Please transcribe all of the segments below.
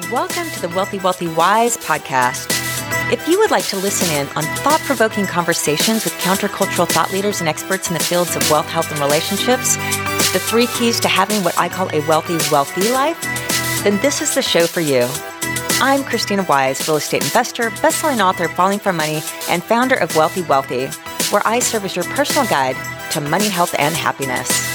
Welcome to the Wealthy, Wealthy, Wise podcast. If you would like to listen in on thought-provoking conversations with countercultural thought leaders and experts in the fields of wealth, health, and relationships, the 3 keys to having what I call a wealthy, wealthy life, then this is the show for you. I'm Christina Wise, real estate investor, best-selling author, Falling for Money, and founder of Wealthy Wealthy, where I serve as your personal guide to money, health, and happiness.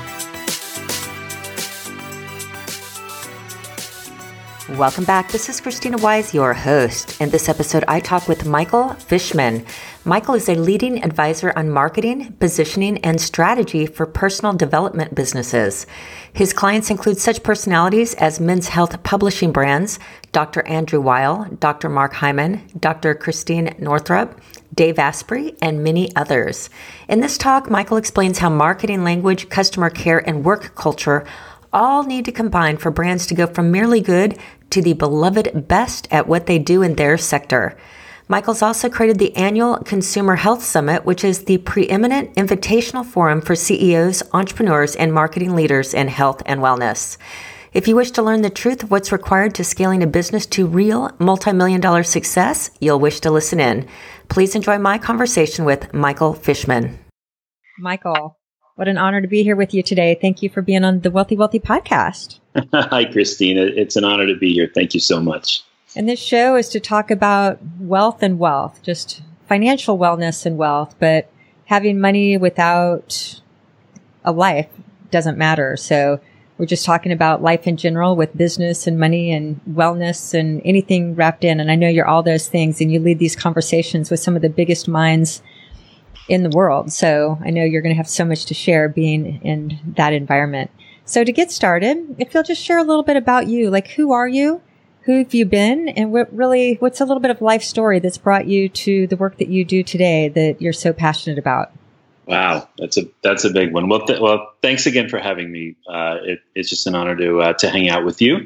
Welcome back. This is Christina Wise, your host. In this episode, I talk with Michael Fishman. Michael is a leading advisor on marketing, positioning, and strategy for personal development businesses. His clients include such personalities as Men's Health Publishing Brands, Dr. Andrew Weil, Dr. Mark Hyman, Dr. Christine Northrup, Dave Asprey, and many others. In this talk, Michael explains how marketing language, customer care, and work culture all need to combine for brands to go from merely good to the beloved best at what they do in their sector. Michael's also created the annual Consumer Health Summit, which is the preeminent invitational forum for CEOs, entrepreneurs, and marketing leaders in health and wellness. If you wish to learn the truth of what's required to scaling a business to real multi-million-dollar success, you'll wish to listen in. Please enjoy my conversation with Michael Fishman. Michael, what an honor to be here with you today. Thank you for being on the Wealthy Wealthy podcast. Hi, Christina. It's an honor to be here. Thank you so much. And this show is to talk about wealth and wealth, just financial wellness and wealth, but having money without a life doesn't matter. So we're just talking about life in general with business and money and wellness and anything wrapped in. And I know you're all those things, and you lead these conversations with some of the biggest minds in the world. So I know you're going to have so much to share being in that environment. So to get started, if you'll just share a little bit about you, like who are you, who have you been, and what's a little bit of life story that's brought you to the work that you do today that you're so passionate about? Wow, that's a big one. Well, thanks again for having me. It's just an honor to hang out with you.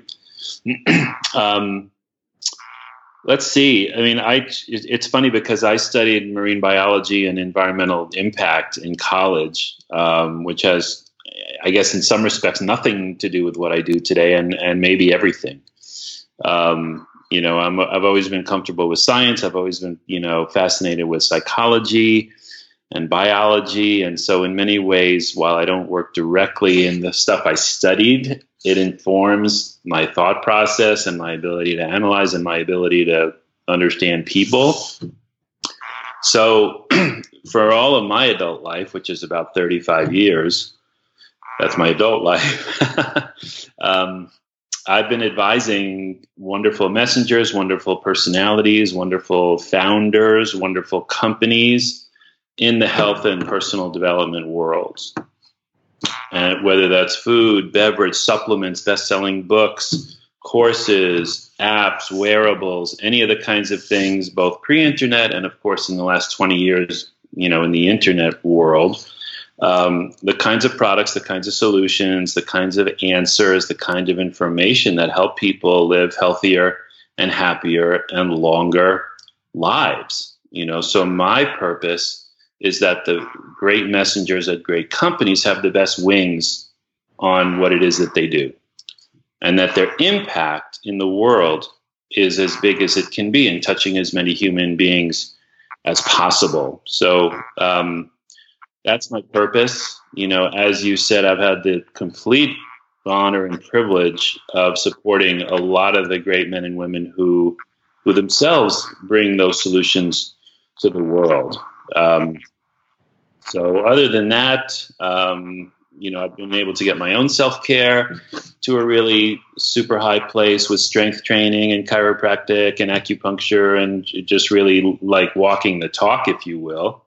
Let's see. I mean, it's funny because I studied marine biology and environmental impact in college, which has, I guess, in some respects, nothing to do with what I do today, and maybe everything. I've always been comfortable with science. I've always been, fascinated with psychology and biology. And so in many ways, while I don't work directly in the stuff I studied, it informs my thought process and my ability to analyze and my ability to understand people. So for all of my adult life, which is about 35 years, that's my adult life, I've been advising wonderful messengers, wonderful personalities, wonderful founders, wonderful companies in the health and personal development worlds. And whether that's food, beverage, supplements, best-selling books, courses, apps, wearables, any of the kinds of things, both pre-internet and, of course, in the last 20 years, in the internet world, the kinds of products, the kinds of solutions, the kinds of answers, the kind of information that help people live healthier and happier and longer lives. So my purpose is that the great messengers at great companies have the best wings on what it is that they do, and that their impact in the world is as big as it can be in touching as many human beings as possible. So that's my purpose. As you said, I've had the complete honor and privilege of supporting a lot of the great men and women who themselves bring those solutions to the world. So other than that, I've been able to get my own self-care to a really super high place with strength training and chiropractic and acupuncture and just really like walking the talk, if you will.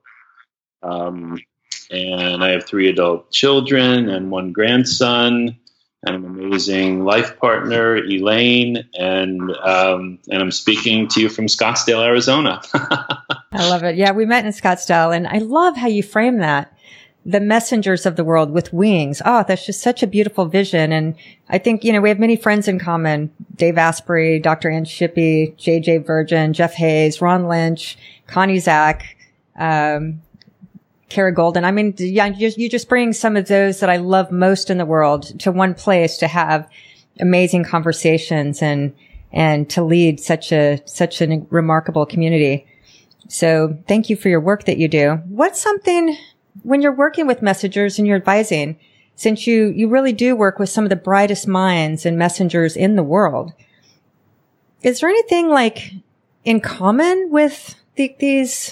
And I have 3 adult children and 1 grandson and an amazing life partner, Elaine, and I'm speaking to you from Scottsdale, Arizona. I love it. Yeah, we met in Scottsdale, and I love how you frame that. The messengers of the world with wings. Oh, that's just such a beautiful vision. And I think, we have many friends in common. Dave Asprey, Dr. Ann Shippey, JJ Virgin, Jeff Hayes, Ron Lynch, Connie Zach, Kara Golden. I mean, yeah, you just bring some of those that I love most in the world to one place to have amazing conversations. And and to lead such a remarkable community. So thank you for your work that you do. What's something when you're working with messengers and you're advising, since you really do work with some of the brightest minds and messengers in the world, is there anything like in common with these,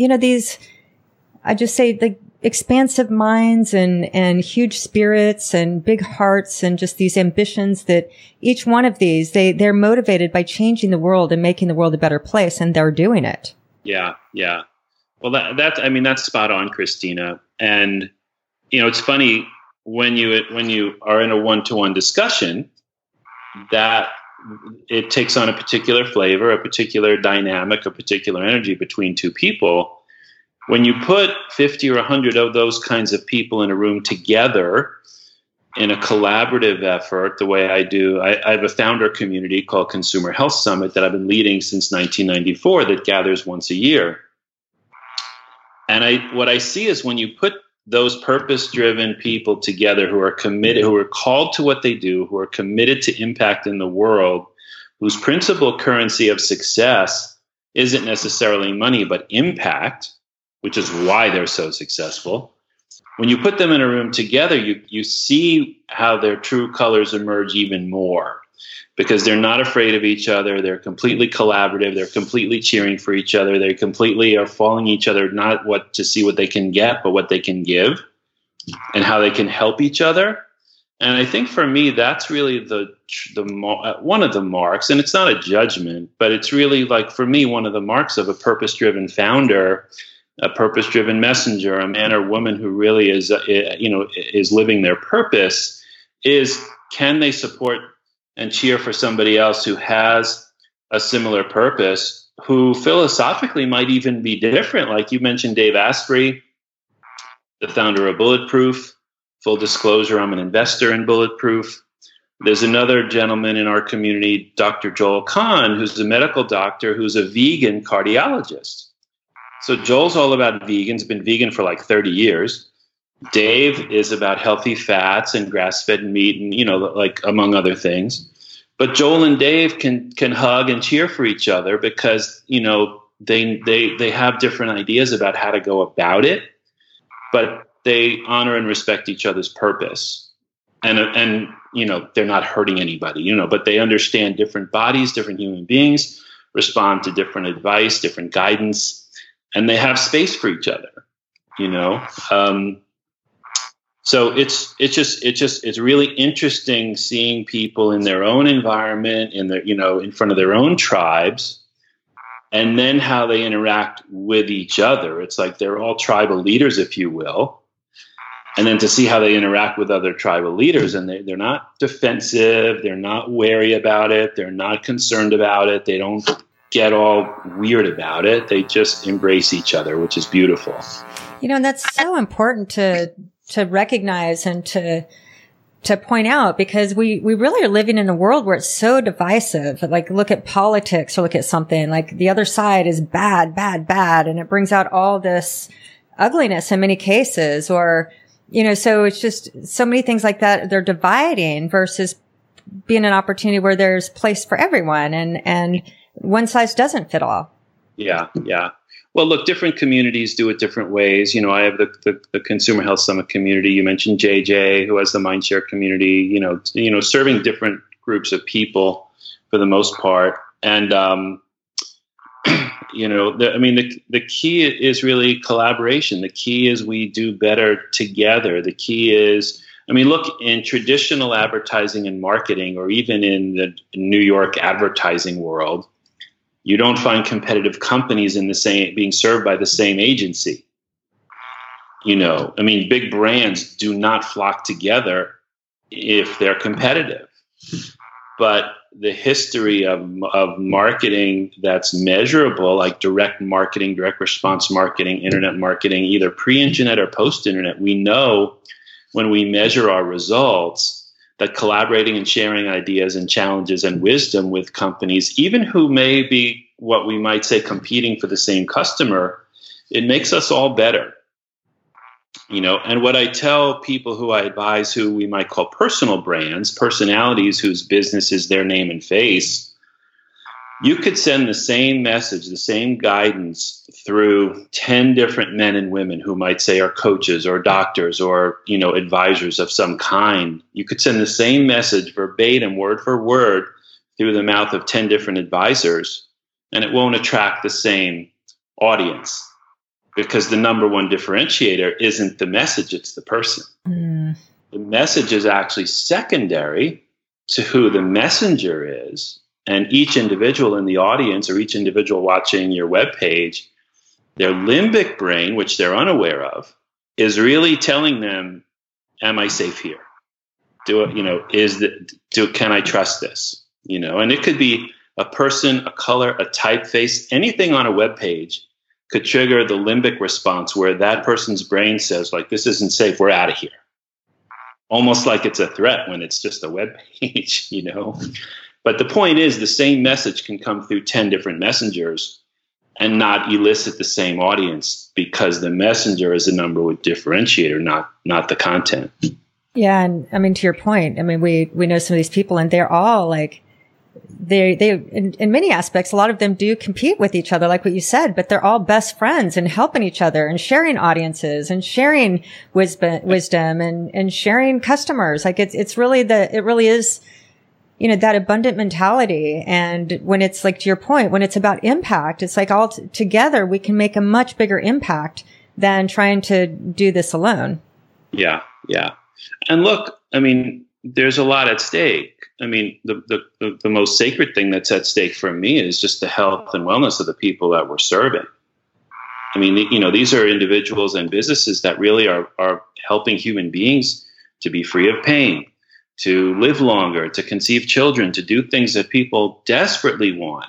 I just say the expansive minds and huge spirits and big hearts and just these ambitions that each one of these, they're motivated by changing the world and making the world a better place, and they're doing it. Yeah. Well, that's spot on, Christina. And, it's funny when you are in a one-to-one discussion that it takes on a particular flavor, a particular dynamic, a particular energy between two people. When you put 50 or 100 of those kinds of people in a room together in a collaborative effort, the way I do, I have a founder community called Consumer Health Summit that I've been leading since 1994 that gathers once a year. And what I see is when you put those purpose-driven people together who are committed, who are called to what they do, who are committed to impact in the world, whose principal currency of success isn't necessarily money, but impact, which is why they're so successful. When you put them in a room together, you see how their true colors emerge even more, because they're not afraid of each other. They're completely collaborative. They're completely cheering for each other. They completely are following each other, not to see what they can get, but what they can give and how they can help each other. And I think for me, that's really one of the marks, and it's not a judgment, but it's really like, for me, one of the marks of a purpose-driven founder, a purpose-driven messenger, a man or woman who really is living their purpose, is can they support and cheer for somebody else who has a similar purpose, who philosophically might even be different. Like you mentioned Dave Asprey, the founder of Bulletproof. Full disclosure, I'm an investor in Bulletproof. There's another gentleman in our community, Dr. Joel Kahn, who's a medical doctor, who's a vegan cardiologist. So Joel's all about vegans, been vegan for like 30 years. Dave is about healthy fats and grass-fed meat and, like among other things. But Joel and Dave can hug and cheer for each other because, they have different ideas about how to go about it, but they honor and respect each other's purpose. And they're not hurting anybody, but they understand different bodies, different human beings, respond to different advice, different guidance, and they have space for each other, So it's really interesting seeing people in their own environment, in front of their own tribes, and then how they interact with each other. It's like they're all tribal leaders, if you will. And then to see how they interact with other tribal leaders, and they're not defensive, they're not wary about it, they're not concerned about it, they don't get all weird about it. They just embrace each other, which is beautiful. And that's so important to recognize and to point out, because we really are living in a world where it's so divisive. Like look at politics or look at something like the other side is bad, bad, bad. And it brings out all this ugliness in many cases, or, so it's just so many things like that. They're dividing versus being an opportunity where there's place for everyone, and one size doesn't fit all. Yeah. Well, look, different communities do it different ways. I have the Consumer Health Summit community. You mentioned JJ, who has the Mindshare community. Serving different groups of people for the most part. And the key is really collaboration. The key is we do better together. The key is, look, in traditional advertising and marketing, or even in the New York advertising world, you don't find competitive companies being served by the same agency. Big brands do not flock together if they're competitive. But the history of marketing that's measurable, like direct marketing, direct response marketing, internet marketing, either pre-internet or post-internet, we know when we measure our results that collaborating and sharing ideas and challenges and wisdom with companies, even who may be what we might say competing for the same customer, it makes us all better. And what I tell people who I advise, who we might call personal brands, personalities whose business is their name and face, You could send the same message, the same guidance through 10 different men and women who might say are coaches or doctors or, advisors of some kind. You could send the same message verbatim, word for word, through the mouth of 10 different advisors, and it won't attract the same audience, because the number one differentiator isn't the message, it's the person. The message is actually secondary to who the messenger is. And each individual in the audience or each individual watching your webpage, their limbic brain, which they're unaware of, is really telling them, am I safe here? Can I trust this? And it could be a person, a color, a typeface, anything on a webpage could trigger the limbic response where that person's brain says, like, this isn't safe, we're out of here. Almost like it's a threat when it's just a webpage, But the point is, the same message can come through 10 different messengers and not elicit the same audience, because the messenger is the number one differentiator, not the content. Yeah. And I mean, to your point, I mean, we know some of these people, and they're all like, they in many aspects, a lot of them do compete with each other, like what you said, but they're all best friends and helping each other and sharing audiences and sharing wisdom and sharing customers. Like it really is, that abundant mentality. And when it's like, to your point, when it's about impact, it's like all together we can make a much bigger impact than trying to do this alone. Yeah. Yeah. And look, I mean, there's a lot at stake. I mean, the most sacred thing that's at stake for me is just the health and wellness of the people that we're serving. I mean, these are individuals and businesses that really are helping human beings to be free of pain, to live longer, to conceive children, to do things that people desperately want.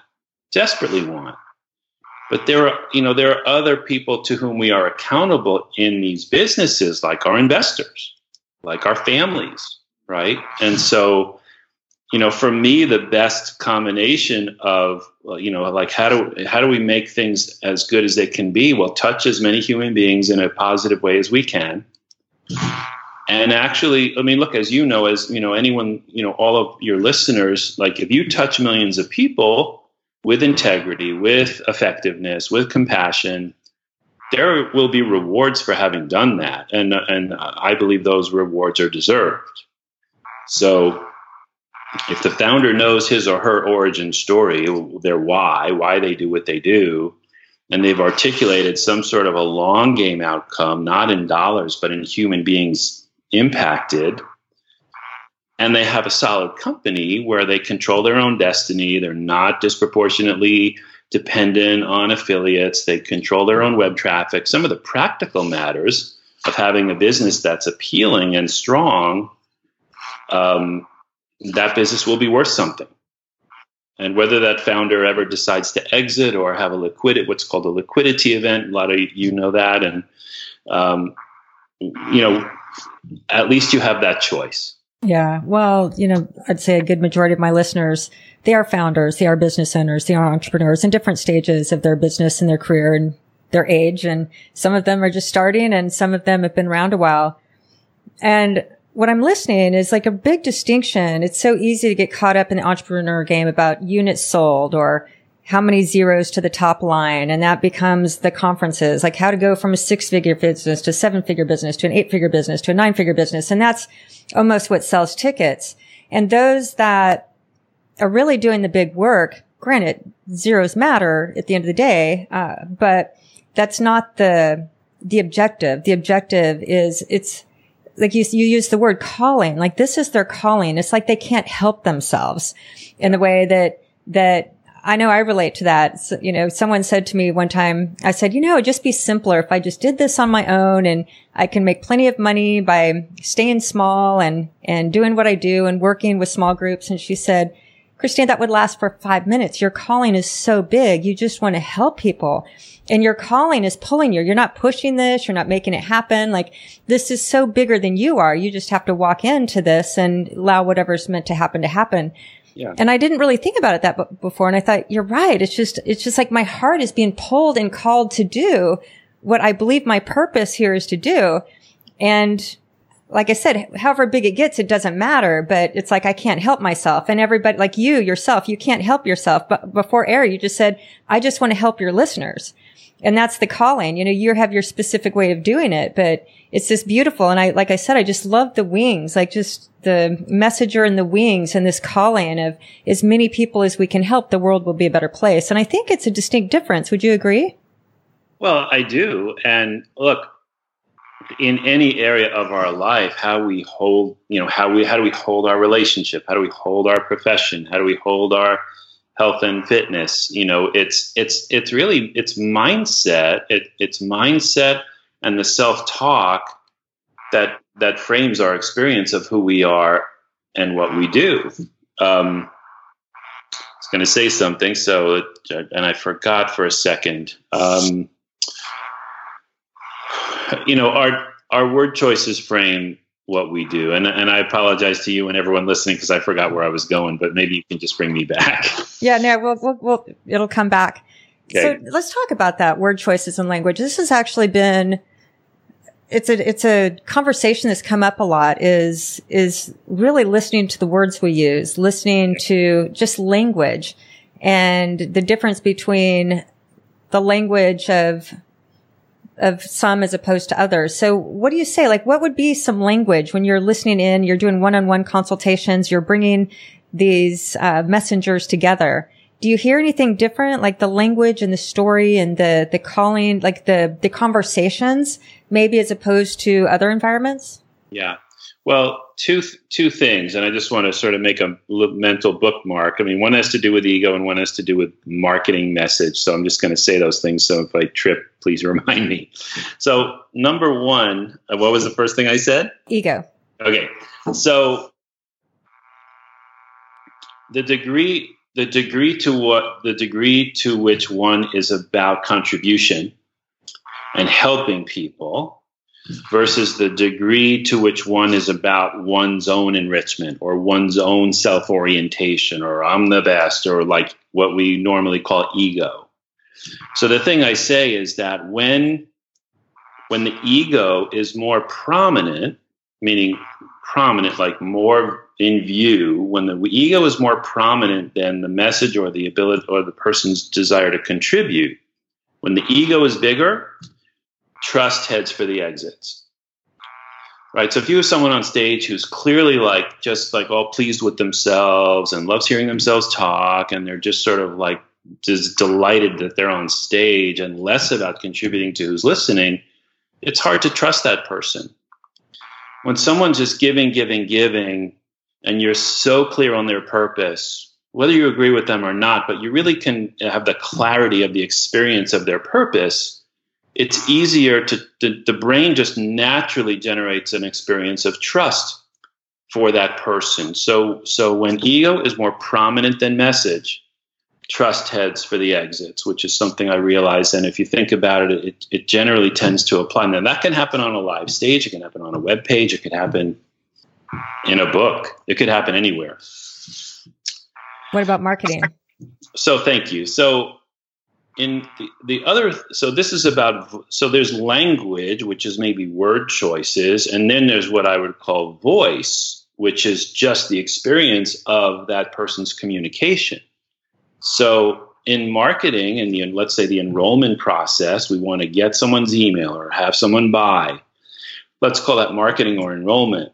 But there are other people to whom we are accountable in these businesses, like our investors, like our families, right? And so, for me, the best combination of, like how do we make things as good as they can be? Well, touch as many human beings in a positive way as we can. And actually, I mean, look, as anyone, all of your listeners, like if you touch millions of people with integrity, with effectiveness, with compassion, there will be rewards for having done that. And I believe those rewards are deserved. So if the founder knows his or her origin story, their why they do what they do, and they've articulated some sort of a long game outcome, not in dollars, but in human beings impacted, and they have a solid company where they control their own destiny, they're not disproportionately dependent on affiliates, they control their own web traffic, some of the practical matters of having a business that's appealing and strong, that business will be worth something. And whether that founder ever decides to exit or have what's called a liquidity event, a lot of you know that, and at least you have that choice. Yeah. Well, I'd say a good majority of my listeners, they are founders, they are business owners, they are entrepreneurs in different stages of their business and their career and their age. And some of them are just starting and some of them have been around a while. And what I'm listening is like a big distinction. It's so easy to get caught up in the entrepreneur game about units sold or how many zeros to the top line. And that becomes the conferences, like how to go from a 6-figure business to a 7-figure business to an 8-figure business to a 9-figure business. And that's almost what sells tickets. And those that are really doing the big work, granted, zeros matter at the end of the day, but that's not the objective. The objective is it's like you use the word calling, like this is their calling. It's like they can't help themselves in the way that I know I relate to that. So, someone said to me one time, I said, it'd just be simpler if I just did this on my own and I can make plenty of money by staying small and doing what I do and working with small groups. And she said, Christine, that would last for 5 minutes. Your calling is so big. You just want to help people. And your calling is pulling you. You're not pushing this. You're not making it happen. Like this is so bigger than you are. You just have to walk into this and allow whatever's meant to happen. Yeah. And I didn't really think about it that before. And I thought, you're right. It's just like my heart is being pulled and called to do what I believe my purpose here is to do. And like I said, however big it gets, it doesn't matter, but it's like, I can't help myself. And everybody, like you yourself, you can't help yourself. But before air, you just said, I just want to help your listeners. And that's the calling. You know, you have your specific way of doing it, but it's just beautiful. And like I said, I just love the wings, like just the messenger and the wings and this calling of as many people as we can help, the world will be a better place. And I think it's a distinct difference. Would you agree? Well, I do. And look, in any area of our life, how we hold, how do we hold our relationship? How do we hold our profession? How do we hold our health and fitness? It's really, it's mindset. It's mindset and the self-talk that frames our experience of who we are and what we do. I was going to say something, and I forgot for a second. Our word choices frame what we do. And I apologize to you and everyone listening because I forgot where I was going, but maybe you can just bring me back. Yeah, no, we'll it'll come back. Okay. So let's talk about that, word choices and language. This has actually been, it's a conversation that's come up a lot, is really listening to the words we use, listening to just language and the difference between the language of some as opposed to others. So what do you say? Like, what would be some language when you're listening in, you're doing one-on-one consultations, you're bringing these messengers together? Do you hear anything different? Like the language and the story and the calling, like the conversations, maybe as opposed to other environments? Yeah. Well, two things, and I just want to sort of make a mental bookmark. I mean, one has to do with ego and one has to do with marketing message. So I'm just going to say those things. So if I trip, please remind me. So number one, what was the first thing I said? Ego. Okay. So the degree to which one is about contribution and helping people versus the degree to which one is about one's own enrichment or one's own self-orientation, or I'm the best, or like what we normally call ego. So the thing I say is that when the ego is more prominent, meaning prominent, like more in view, when the ego is more prominent than the message or the ability or the person's desire to contribute, when the ego is bigger, trust heads for the exits, right? So if you have someone on stage who's clearly just all pleased with themselves and loves hearing themselves talk, and they're just sort of like just delighted that they're on stage and less about contributing to who's listening, it's hard to trust that person. When someone's just giving, and you're so clear on their purpose, whether you agree with them or not, but you really can have the clarity of the experience of their purpose, it's easier the brain just naturally generates an experience of trust for that person. So when ego is more prominent than message, trust heads for the exits, which is something I realize. And if you think about it, it generally tends to apply. Now that can happen on a live stage. It can happen on a web page. It could happen in a book. It could happen anywhere. What about marketing? So thank you. So in the other, so this is about, so there's language, which is maybe word choices. And then there's what I would call voice, which is just the experience of that person's communication. So in marketing and let's say the enrollment process, we want to get someone's email or have someone buy. Let's call that marketing or enrollment.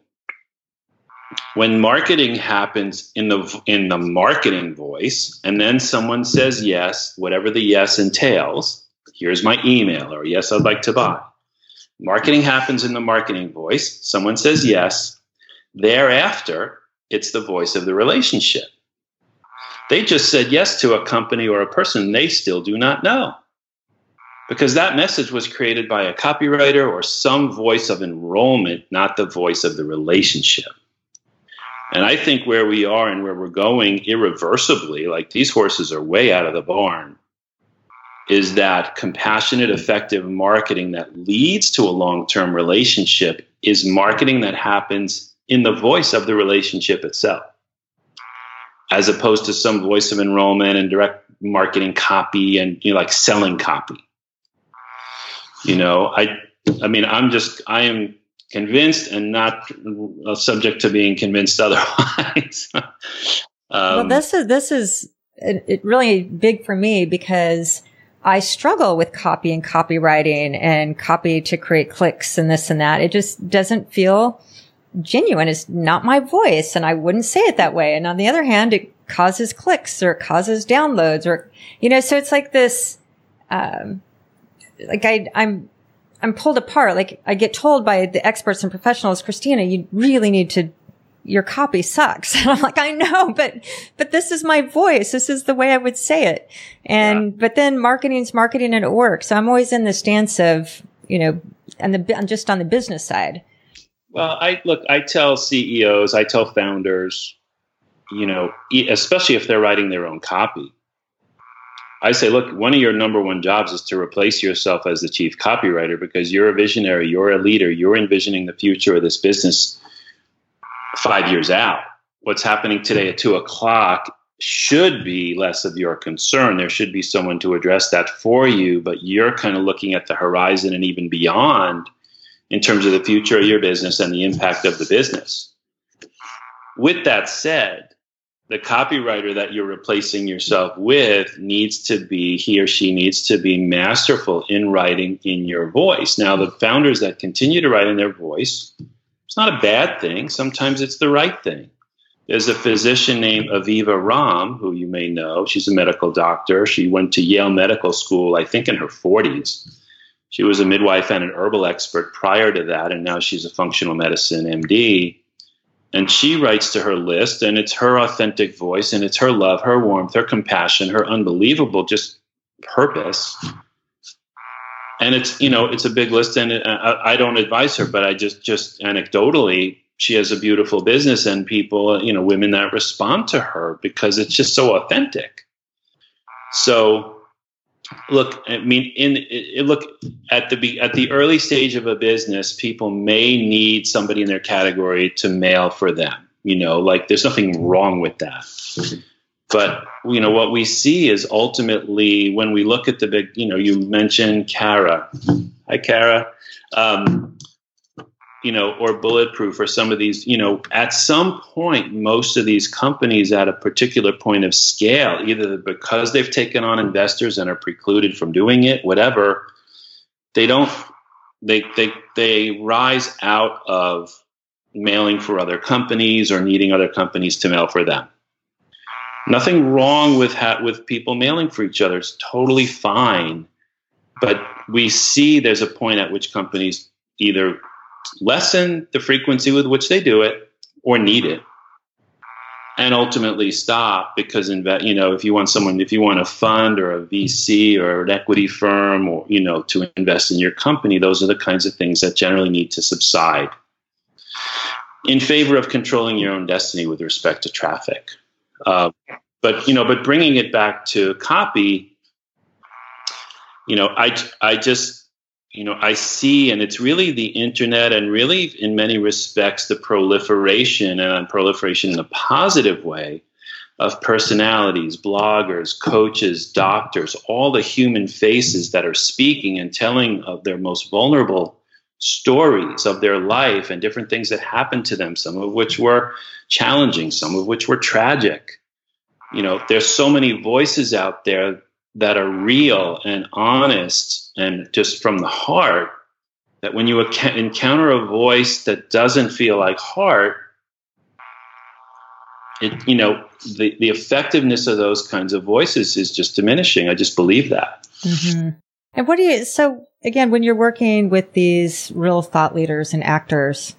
When marketing happens in the marketing voice, and then someone says yes, whatever the yes entails, here's my email, or yes, I'd like to buy. Marketing happens in the marketing voice. Someone says yes. Thereafter, it's the voice of the relationship. They just said yes to a company or a person they still do not know, because that message was created by a copywriter or some voice of enrollment, not the voice of the relationship. And I think where we are and where we're going irreversibly, like these horses are way out of the barn, is that compassionate, effective marketing that leads to a long-term relationship is marketing that happens in the voice of the relationship itself, as opposed to some voice of enrollment and direct marketing copy and like selling copy. I am convinced and not subject to being convinced otherwise. Well, this is it really big for me because I struggle with copy and copywriting and copy to create clicks and this and that. It just doesn't feel genuine. It's not my voice, and I wouldn't say it that way. And on the other hand, it causes clicks or it causes downloads, or so it's like this. Like I'm pulled apart. Like I get told by the experts and professionals, Christina, you really need to. Your copy sucks. And I'm like, I know, but this is my voice. This is the way I would say it. But then marketing's marketing and it works. So I'm always in the stance of, and just on the business side. Well, I tell CEOs, I tell founders, especially if they're writing their own copy, I say, look, one of your number one jobs is to replace yourself as the chief copywriter, because you're a visionary, you're a leader, you're envisioning the future of this business 5 years out. What's happening today at 2:00 should be less of your concern. There should be someone to address that for you, but you're kind of looking at the horizon and even beyond in terms of the future of your business and the impact of the business. With that said, the copywriter that you're replacing yourself with he or she needs to be masterful in writing in your voice. Now, the founders that continue to write in their voice, it's not a bad thing. Sometimes it's the right thing. There's a physician named Aviva Romm, who you may know. She's a medical doctor. She went to Yale Medical School, I think in her 40s. She was a midwife and an herbal expert prior to that, and now she's a functional medicine MD. And she writes to her list, and it's her authentic voice, and it's her love, her warmth, her compassion, her unbelievable just purpose. And it's a big list, and I don't advise her, but I just anecdotally, she has a beautiful business, and people, women that respond to her because it's just so authentic. So, look, I mean, look at the early stage of a business, people may need somebody in their category to mail for them. Like there's nothing wrong with that. But, what we see is ultimately when we look at the big, you mentioned Kara. Hi, Kara. Or Bulletproof or some of these, at some point, most of these companies at a particular point of scale, either because they've taken on investors and are precluded from doing it, whatever, they rise out of mailing for other companies or needing other companies to mail for them. Nothing wrong with people mailing for each other. It's totally fine. But we see there's a point at which companies either lessen the frequency with which they do it or need it, and ultimately stop because, if you want a fund or a VC or an equity firm or, to invest in your company, those are the kinds of things that generally need to subside in favor of controlling your own destiny with respect to traffic. But bringing it back to copy, I see, and it's really the internet and really in many respects the proliferation in a positive way of personalities, bloggers, coaches, doctors, all the human faces that are speaking and telling of their most vulnerable stories of their life and different things that happened to them, some of which were challenging, some of which were tragic. There's so many voices out there that are real and honest and just from the heart, that when you encounter a voice that doesn't feel like heart, the effectiveness of those kinds of voices is just diminishing. I just believe that. Mm-hmm. And so again, when you're working with these real thought leaders and actors,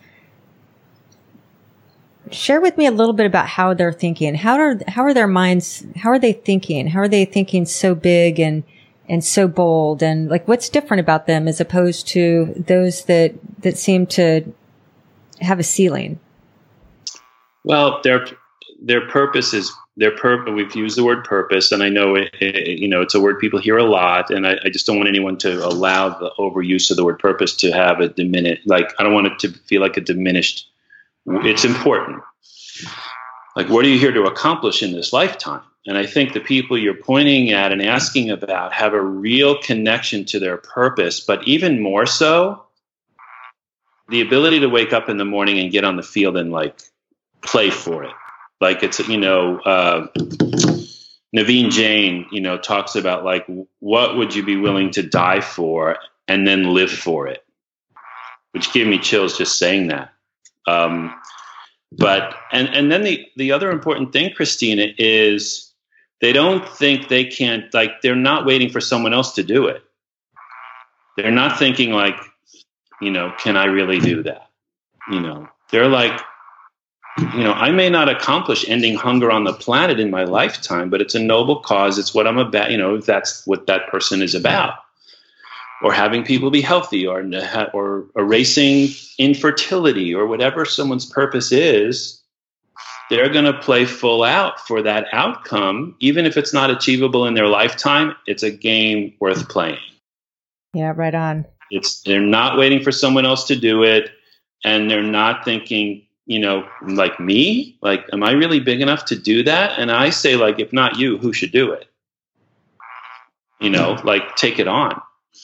share with me a little bit about how they're thinking. How are their minds? How are they thinking? How are they thinking so big and so bold? And like, what's different about them as opposed to those that seem to have a ceiling? Well, their purpose is we've used the word purpose, and I know it's a word people hear a lot, and I just don't want anyone to allow the overuse of the word purpose to have a diminished. Like, I don't want it to feel like a diminished. It's important. Like, what are you here to accomplish in this lifetime? And I think the people you're pointing at and asking about have a real connection to their purpose, but even more so, the ability to wake up in the morning and get on the field and like play for it. Like it's, Naveen Jain, talks about like, what would you be willing to die for and then live for it? Which gave me chills just saying that. But then the other important thing, Christina, is they don't think they can't, like, they're not waiting for someone else to do it. They're not thinking like, can I really do that? They're like, I may not accomplish ending hunger on the planet in my lifetime, but it's a noble cause. It's what I'm about, if that's what that person is about. Or having people be healthy, or erasing infertility, or whatever someone's purpose is, they're going to play full out for that outcome. Even if it's not achievable in their lifetime, it's a game worth playing. Yeah, right on. They're not waiting for someone else to do it, and they're not thinking, like me, like, am I really big enough to do that? And I say, like, if not you, who should do it? Like, take it on.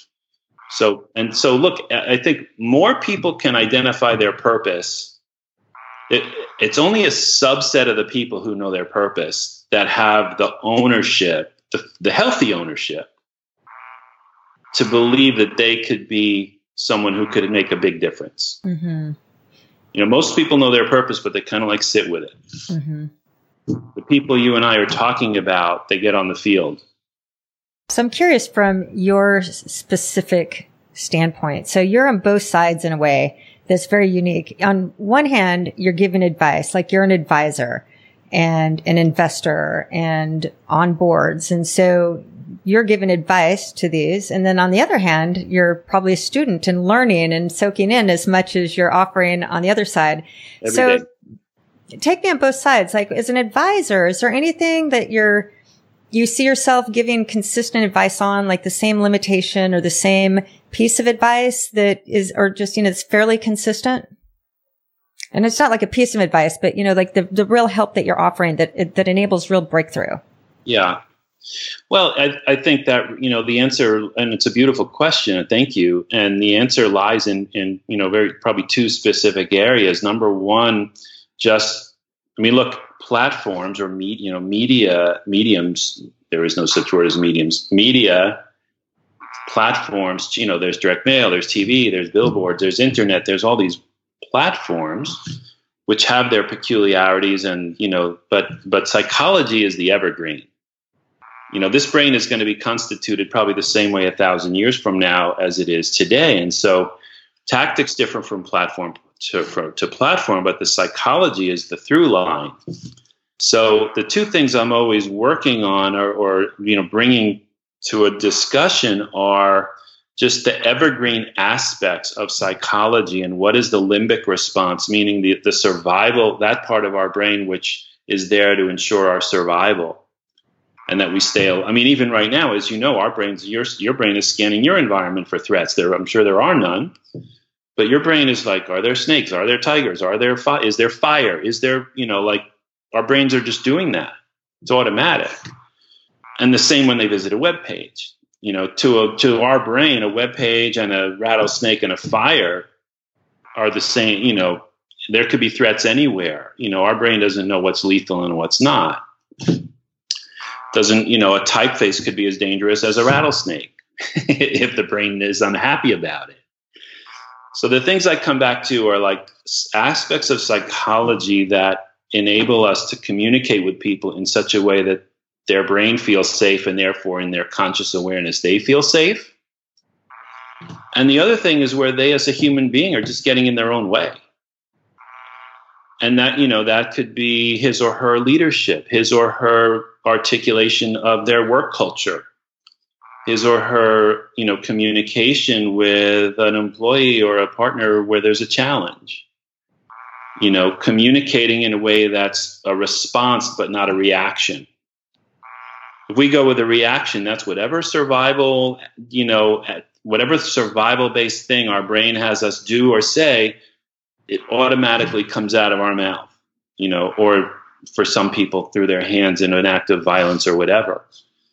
So look, I think more people can identify their purpose. It's only a subset of the people who know their purpose that have the ownership, the healthy ownership, to believe that they could be someone who could make a big difference. Mm-hmm. Most people know their purpose, but they kind of like sit with it. Mm-hmm. The people you and I are talking about, they get on the field. So I'm curious from your specific standpoint. So you're on both sides in a way that's very unique. On one hand, you're giving advice, like you're an advisor and an investor and on boards. And so you're giving advice to these. And then on the other hand, you're probably a student and learning and soaking in as much as you're offering on the other side. Every day. Take me on both sides. Like, as an advisor, is there anything that you see yourself giving consistent advice on, like the same limitation or the same piece of advice that is, or just, it's fairly consistent? And it's not like a piece of advice, but, like the real help that you're offering that enables real breakthrough. Yeah. Well, I think that, the answer, and it's a beautiful question. Thank you. And the answer lies in very probably two specific areas. Number one, look, platforms or mediums, there is no such word as mediums, media platforms, there's direct mail, there's TV, there's billboards, there's internet, there's all these platforms which have their peculiarities, and, but psychology is the evergreen. This brain is going to be constituted probably the same way 1,000 years from now as it is today. And so tactics differ from platform to platform, but the psychology is the through line. So the two things I'm always working on or bringing to a discussion are just the evergreen aspects of psychology and what is the limbic response, meaning the survival, that part of our brain which is there to ensure our survival. And that we stay. Even right now, as you know, our brains, your brain is scanning your environment for threats. I'm sure there are none, but your brain is like, are there snakes? Are there tigers? Is there fire? Is there, our brains are just doing that. It's automatic. And the same when they visit a web page. To our brain, a web page and a rattlesnake and a fire are the same. There could be threats anywhere. Our brain doesn't know what's lethal and what's not. A typeface could be as dangerous as a rattlesnake if the brain is unhappy about it. So the things I come back to are like aspects of psychology that enable us to communicate with people in such a way that their brain feels safe, and therefore in their conscious awareness, they feel safe. And the other thing is where they as a human being are just getting in their own way. And that, that could be his or her leadership, his or her articulation of their work culture, his or her, communication with an employee or a partner where there's a challenge, communicating in a way that's a response, but not a reaction. If we go with a reaction, that's whatever survival, whatever survival-based thing our brain has us do or say, it automatically comes out of our mouth, or for some people through their hands in an act of violence or whatever.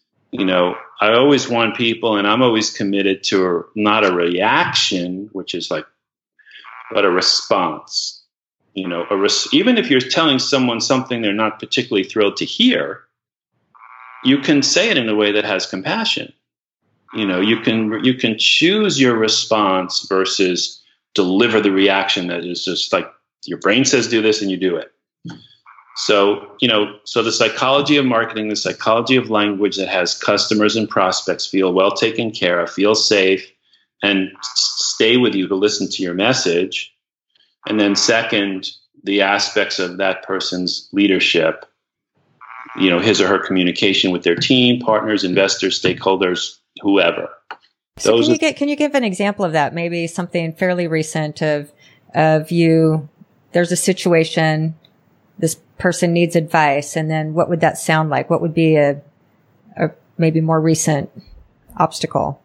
I always want people, and I'm always committed to not a reaction, which is like but a response. Even if you're telling someone something they're not particularly thrilled to hear, you can say it in a way that has compassion. You can choose your response versus deliver the reaction that is just like your brain says do this and you do it. So the psychology of marketing, the psychology of language that has customers and prospects feel well taken care of, feel safe, and stay with you to listen to your message. And then second, the aspects of that person's leadership, his or her communication with their team, partners, investors, stakeholders, whoever. So can you give an example of that? Maybe something fairly recent of you, there's a situation, this person needs advice, and then what would that sound like? What would be a maybe more recent obstacle?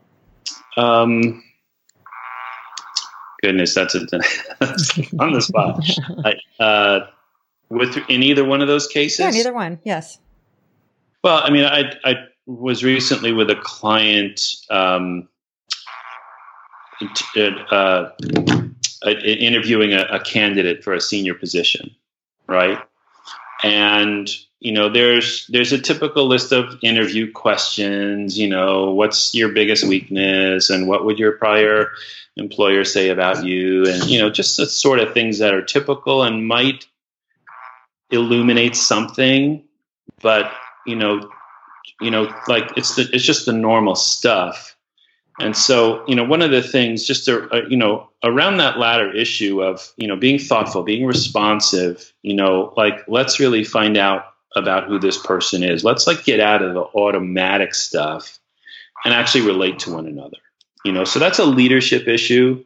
Goodness, that's on the spot. In either one of those cases? Yeah, neither one. Yes. Well, I mean, I was recently with a client interviewing a candidate for a senior position, right? And there's a typical list of interview questions. What's your biggest weakness, and what would your prior employer say about you, and just the sort of things that are typical and might illuminate something, but like it's just the normal stuff. And so one of the things just around that latter issue of being thoughtful, being responsive, like let's really find out about who this person is. Let's get out of the automatic stuff and actually relate to one another. So that's a leadership issue.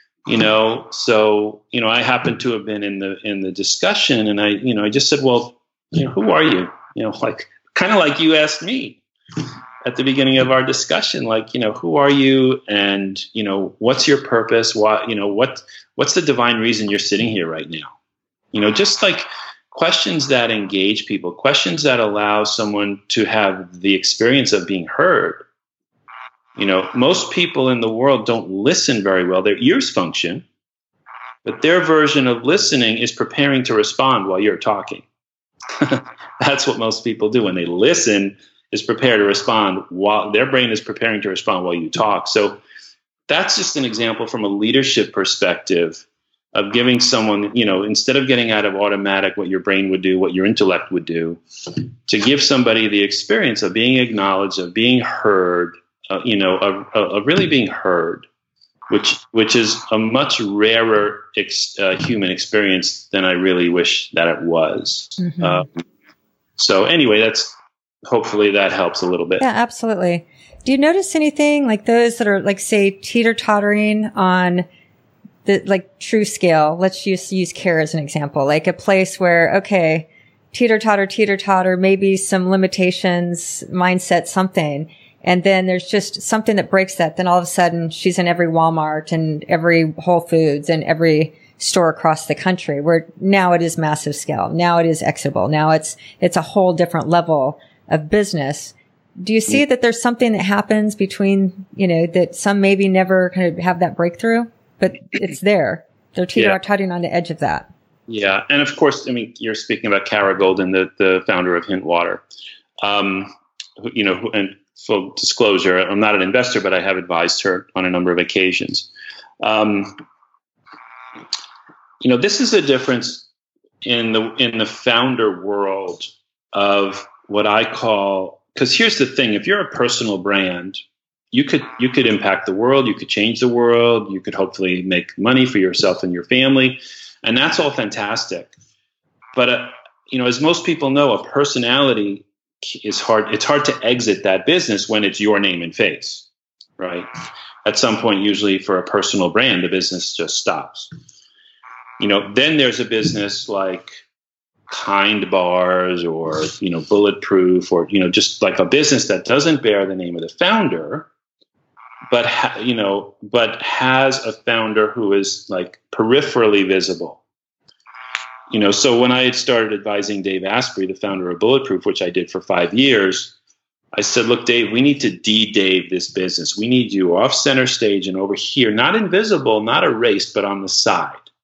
So I happen to have been in the discussion, and I just said, well, who are you? Kind of like you asked me at the beginning of our discussion, who are you, and what's your purpose? What's the divine reason you're sitting here right now? Just like questions that engage people, questions that allow someone to have the experience of being heard. Most people in the world don't listen very well. Their ears function, but their version of listening is preparing to respond while you're talking. That's what most people do when they listen, is prepare to respond while their brain is preparing to respond while you talk. So that's just an example from a leadership perspective of giving someone, instead of getting out of automatic what your brain would do, what your intellect would do, to give somebody the experience of being acknowledged, of being heard, of really being heard, which is a much rarer human experience than I really wish that it was. Mm-hmm. So anyway, hopefully that helps a little bit. Yeah, absolutely. Do you notice anything like those that are say teeter-tottering on the true scale? Let's just use care as an example, a place where, okay, teeter-totter, maybe some limitations, mindset, something. And then there's just something that breaks that. Then all of a sudden she's in every Walmart and every Whole Foods and every store across the country, where now it is massive scale. Now it is exitable. Now it's a whole different level of business. Do you see that there's something that happens between, that some maybe never kind of have that breakthrough, but it's there. They're teeter-tottering on the edge of that. Yeah. And of course, you're speaking about Kara Goldin, the founder of Hint Water. And full disclosure, I'm not an investor, but I have advised her on a number of occasions. This is the difference in the founder world of what I call, because here's the thing: if you're a personal brand, you could impact the world, you could change the world, you could hopefully make money for yourself and your family, and that's all fantastic. But as most people know, a personality is hard. It's hard to exit that business when it's your name and face, right? At some point, usually for a personal brand, the business just stops. Then there's a business like Kind Bars or, Bulletproof, or, just like a business that doesn't bear the name of the founder, but has a founder who is peripherally visible. So when I had started advising Dave Asprey, the founder of Bulletproof, which I did for 5 years, I said, look, Dave, we need to de-Dave this business. We need you off center stage and over here, not invisible, not erased, but on the side.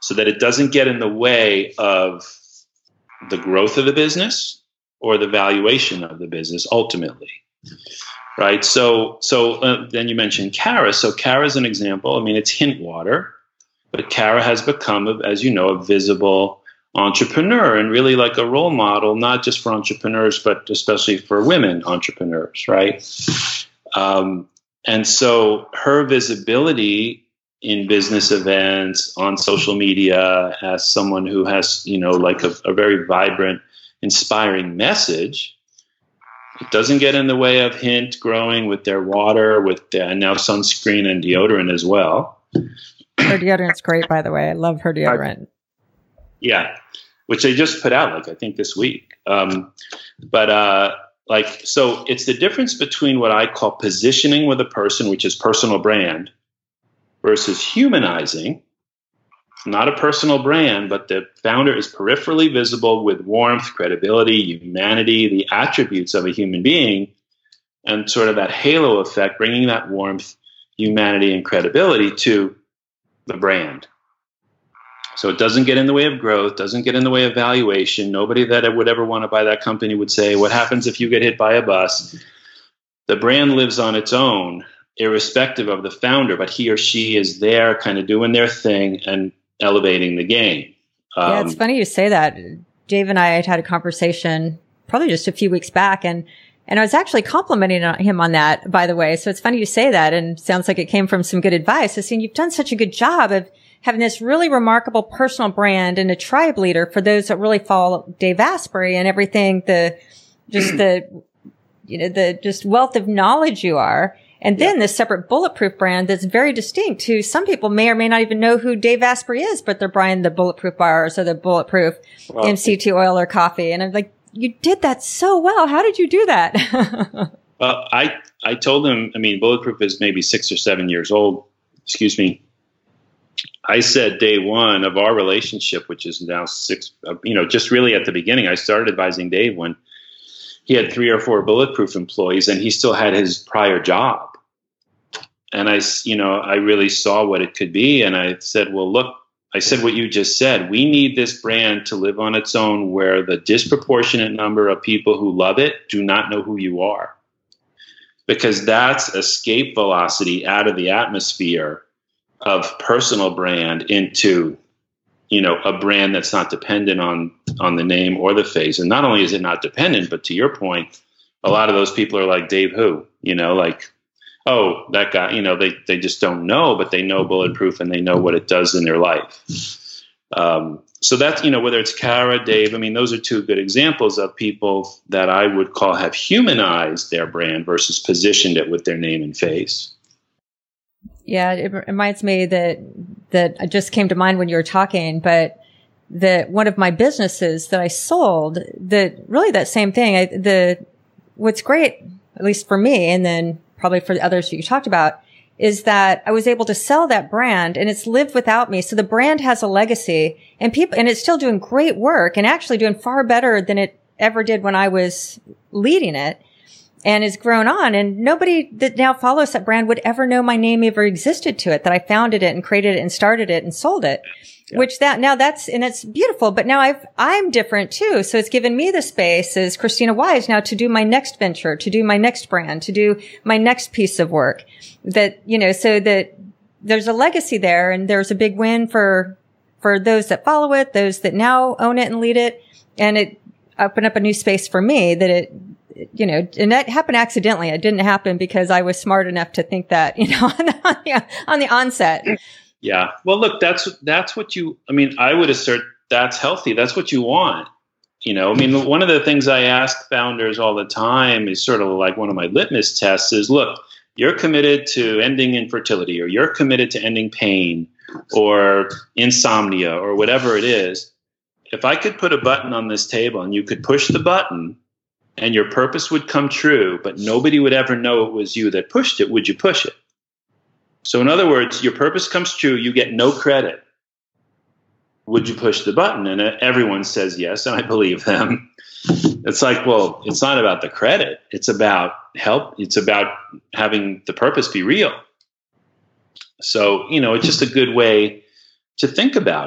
so that it doesn't get in the way of the growth of the business or the valuation of the business ultimately. Right. So then you mentioned Cara. So Cara is an example. I mean, it's hint water, but Cara has become, as you know, a visible entrepreneur and really like a role model, not just for entrepreneurs, but especially for women entrepreneurs. Right. And so her visibility in business events, on social media, as someone who has, like a very vibrant, inspiring message, it doesn't get in the way of Hint growing with their water, with their now sunscreen and deodorant as well. Her deodorant's great, by the way. I love her deodorant. Yeah, which they just put out, I think this week. So it's the difference between what I call positioning with a person, which is personal brand, versus humanizing. Not a personal brand, but the founder is peripherally visible with warmth, credibility, humanity, the attributes of a human being, and sort of that halo effect, bringing that warmth, humanity, and credibility to the brand. So it doesn't get in the way of growth, doesn't get in the way of valuation. Nobody that would ever want to buy that company would say, what happens if you get hit by a bus? The brand lives on its own, irrespective of the founder, but he or she is there kind of doing their thing and elevating the game. Yeah, it's funny you say that. Dave and I had a conversation probably just a few weeks back, and I was actually complimenting him on that, by the way. So it's funny you say that, and sounds like it came from some good advice. I seen you've done such a good job of having this really remarkable personal brand and a tribe leader for those that really follow Dave Asprey and everything, the just wealth of knowledge you are. And then this separate Bulletproof brand that's very distinct to some people may or may not even know who Dave Asprey is, but they're buying the Bulletproof bars or the Bulletproof MCT oil or coffee. And I'm like, you did that so well. How did you do that? Well, I told him, Bulletproof is maybe 6 or 7 years old. Excuse me. I said day one of our relationship, which is now 6, just really at the beginning, I started advising Dave when he had 3 or 4 Bulletproof employees and he still had his prior job. And I really saw what it could be. And I said, well, look, I said what you just said. We need this brand to live on its own where the disproportionate number of people who love it do not know who you are. Because that's escape velocity out of the atmosphere of personal brand into, a brand that's not dependent on the name or the face. And not only is it not dependent, but to your point, a lot of those people are like, Dave who? Oh, that guy, they just don't know, but they know Bulletproof and they know what it does in their life. So that's, whether it's Cara, Dave, those are 2 good examples of people that I would call have humanized their brand versus positioned it with their name and face. Yeah, it reminds me that it just came to mind when you were talking, but that one of my businesses that I sold, that same thing, what's great, at least for me, and then probably for the others that you talked about, is that I was able to sell that brand and it's lived without me. So the brand has a legacy and it's still doing great work and actually doing far better than it ever did when I was leading it, and it's grown on. And nobody that now follows that brand would ever know my name ever existed to it, that I founded it and created it and started it and sold it. Yeah. And it's beautiful, but now I'm different too. So it's given me the space as Christina Wise now to do my next venture, to do my next brand, to do my next piece of work that, so that there's a legacy there and there's a big win for those that follow it, those that now own it and lead it. And it opened up a new space for me that and that happened accidentally. It didn't happen because I was smart enough to think that, on the onset. Yeah. Well, look, that's what I would assert that's healthy. That's what you want. One of the things I ask founders all the time is sort of like one of my litmus tests is, look, you're committed to ending infertility, or you're committed to ending pain or insomnia or whatever it is. If I could put a button on this table and you could push the button and your purpose would come true, but nobody would ever know it was you that pushed it, would you push it? So in other words, your purpose comes true, you get no credit. Would you push the button? And everyone says yes, and I believe them. It's like, well, it's not about the credit. It's about help. It's about having the purpose be real. So, it's just a good way to think about it.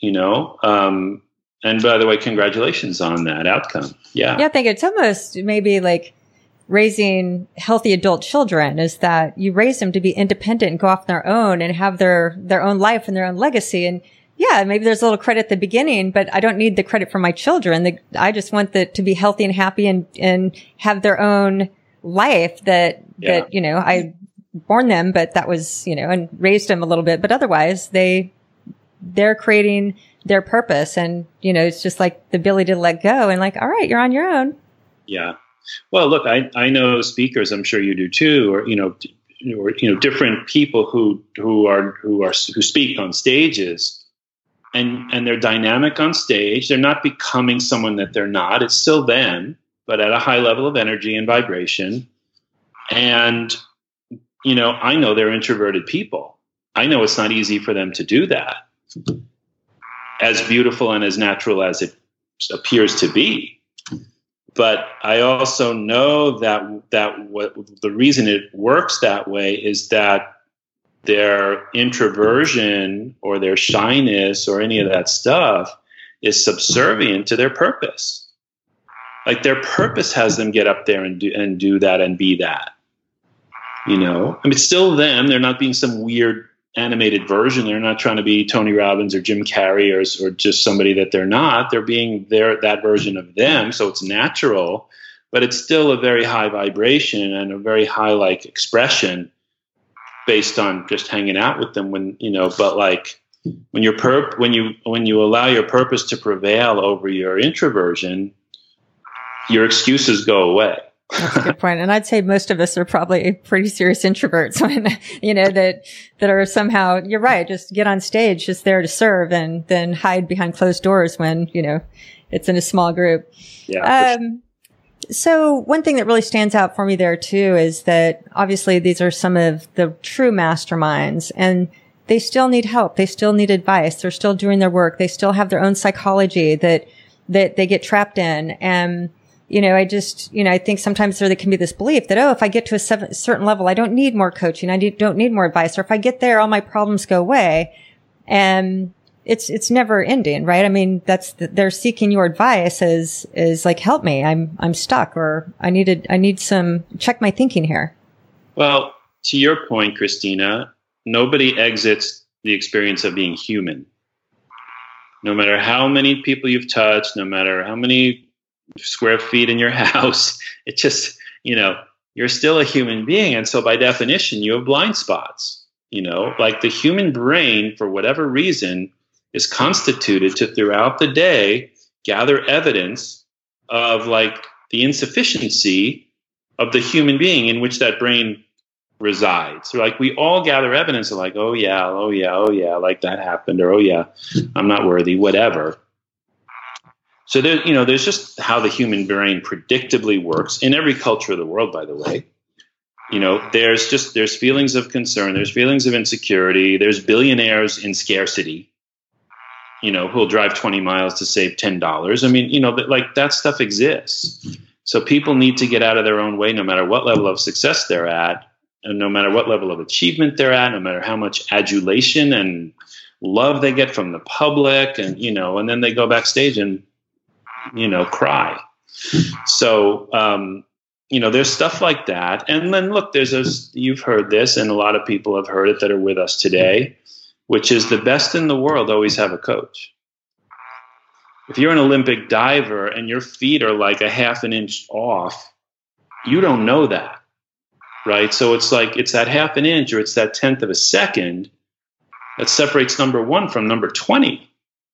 And by the way, congratulations on that outcome. Yeah. Yeah, I think it's almost maybe like raising healthy adult children, is that you raise them to be independent and go off on their own and have their own life and their own legacy. And yeah, maybe there's a little credit at the beginning, but I don't need the credit for my children. I just want them to be healthy and happy and have their own life that, I born them, but that was, and raised them a little bit, but otherwise they're creating their purpose. And, it's just like the ability to let go and like, all right, you're on your own. Yeah. Well, look, I know speakers, I'm sure you do too, or different people who speak on stages, and they're dynamic on stage. They're not becoming someone that they're not. It's still them, but at a high level of energy and vibration. And I know they're introverted people. I know it's not easy for them to do that, as beautiful and as natural as it appears to be. But I also know that what the reason it works that way is that their introversion or their shyness or any of that stuff is subservient to their purpose. Like their purpose has them get up there and do that and be that. It's still them. They're not being some weird animated version. They're not trying to be Tony Robbins or Jim Carrey or just somebody that they're not. They're being that version of them. So it's natural, but it's still a very high vibration and a very high expression based on just hanging out with them when you allow your purpose to prevail over your introversion, your excuses go away. That's a good point. And I'd say most of us are probably pretty serious introverts when, that are somehow, you're right, just get on stage, just there to serve and then hide behind closed doors when, it's in a small group. Yeah. So one thing that really stands out for me there too is that obviously these are some of the true masterminds and they still need help. They still need advice. They're still doing their work. They still have their own psychology that they get trapped in. And I think sometimes there can be this belief that, if I get to a certain level, I don't need more coaching. I don't need more advice. Or if I get there, all my problems go away. And it's never ending, right? I mean, they're seeking your advice is like, help me. I'm stuck, or I need some, check my thinking here. Well, to your point, Christina, nobody exits the experience of being human. No matter how many people you've touched, no matter how many square feet in your house, it just, you're still a human being. And so by definition, you have blind spots, like the human brain, for whatever reason, is constituted to throughout the day gather evidence of the insufficiency of the human being in which that brain resides. So we all gather evidence of oh yeah, like that happened, or oh yeah, I'm not worthy, whatever. So there's just how the human brain predictably works in every culture of the world, by the way. There's feelings of concern, there's feelings of insecurity, there's billionaires in scarcity, who'll drive 20 miles to save $10. I mean, that stuff exists. So people need to get out of their own way, no matter what level of success they're at, and no matter what level of achievement they're at, no matter how much adulation and love they get from the public, and then they go backstage and cry. So, there's stuff like that. And then look, you've heard this, and a lot of people have heard it that are with us today, which is the best in the world always have a coach. If you're an Olympic diver and your feet are a half an inch off, you don't know that, right? So it's that half an inch, or it's that 1/10 of a second that separates number 1 from number 20.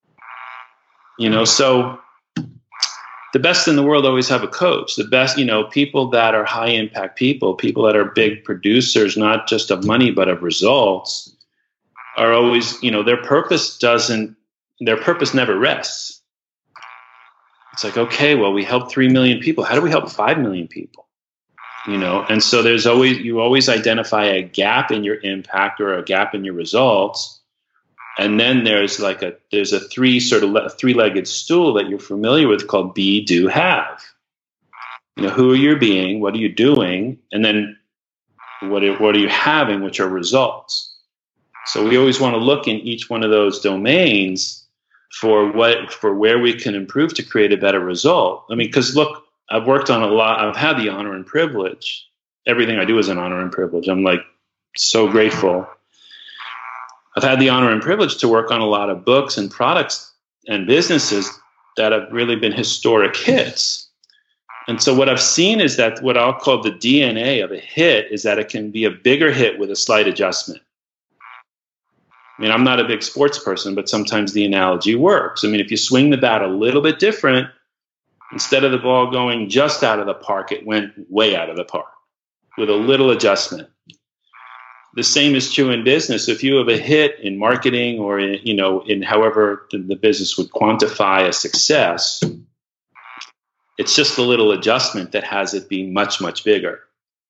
So the best in the world always have a coach. The best, people that are high impact people that are big producers, not just of money, but of results, are always, their purpose never rests. It's okay, well, we helped 3 million people. How do we help 5 million people? And so you always identify a gap in your impact or a gap in your results. And then there's a three-legged stool that you're familiar with called be, do, have. Who are you being? What are you doing? And then what are you having, which are results? So we always want to look in each one of those domains for where we can improve to create a better result. I mean, because look, I've worked on a lot. I've had the honor and privilege. Everything I do is an honor and privilege. I'm like so grateful. I've had the honor and privilege to work on a lot of books and products and businesses that have really been historic hits. And so what I've seen is that what I'll call the DNA of a hit is that it can be a bigger hit with a slight adjustment. I mean, I'm not a big sports person, but sometimes the analogy works. I mean, if you swing the bat a little bit different, instead of the ball going just out of the park, it went way out of the park with a little adjustment. The same is true in business. If you have a hit in marketing or in however the business would quantify a success, it's just a little adjustment that has it be much, much bigger.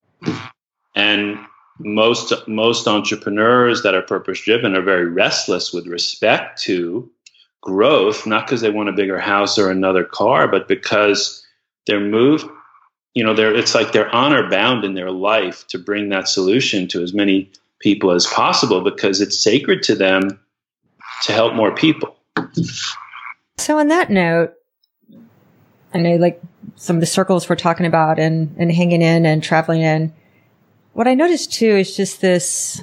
And most entrepreneurs that are purpose-driven are very restless with respect to growth, not because they want a bigger house or another car, but because they're moved. It's like they're honor bound in their life to bring that solution to as many people as possible because it's sacred to them to help more people. So on that note, I know like some of the circles we're talking about and hanging in and traveling in, what I noticed too is just this,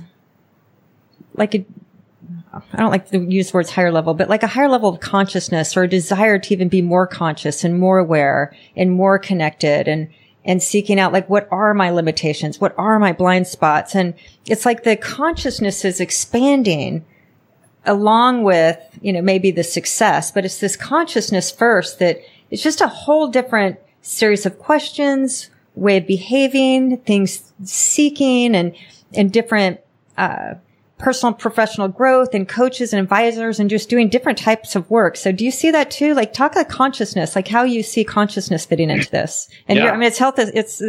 I don't like to use the words higher level, but like a higher level of consciousness or a desire to even be more conscious and more aware and more connected and seeking out like, what are my limitations? What are my blind spots? And it's like the consciousness is expanding along with, maybe the success, but it's this consciousness first that it's just a whole different series of questions, way of behaving, things seeking and different, personal professional growth and coaches and advisors and just doing different types of work. So do you see that too? Like talk about consciousness, like how you see consciousness fitting into this. And yeah. it's health.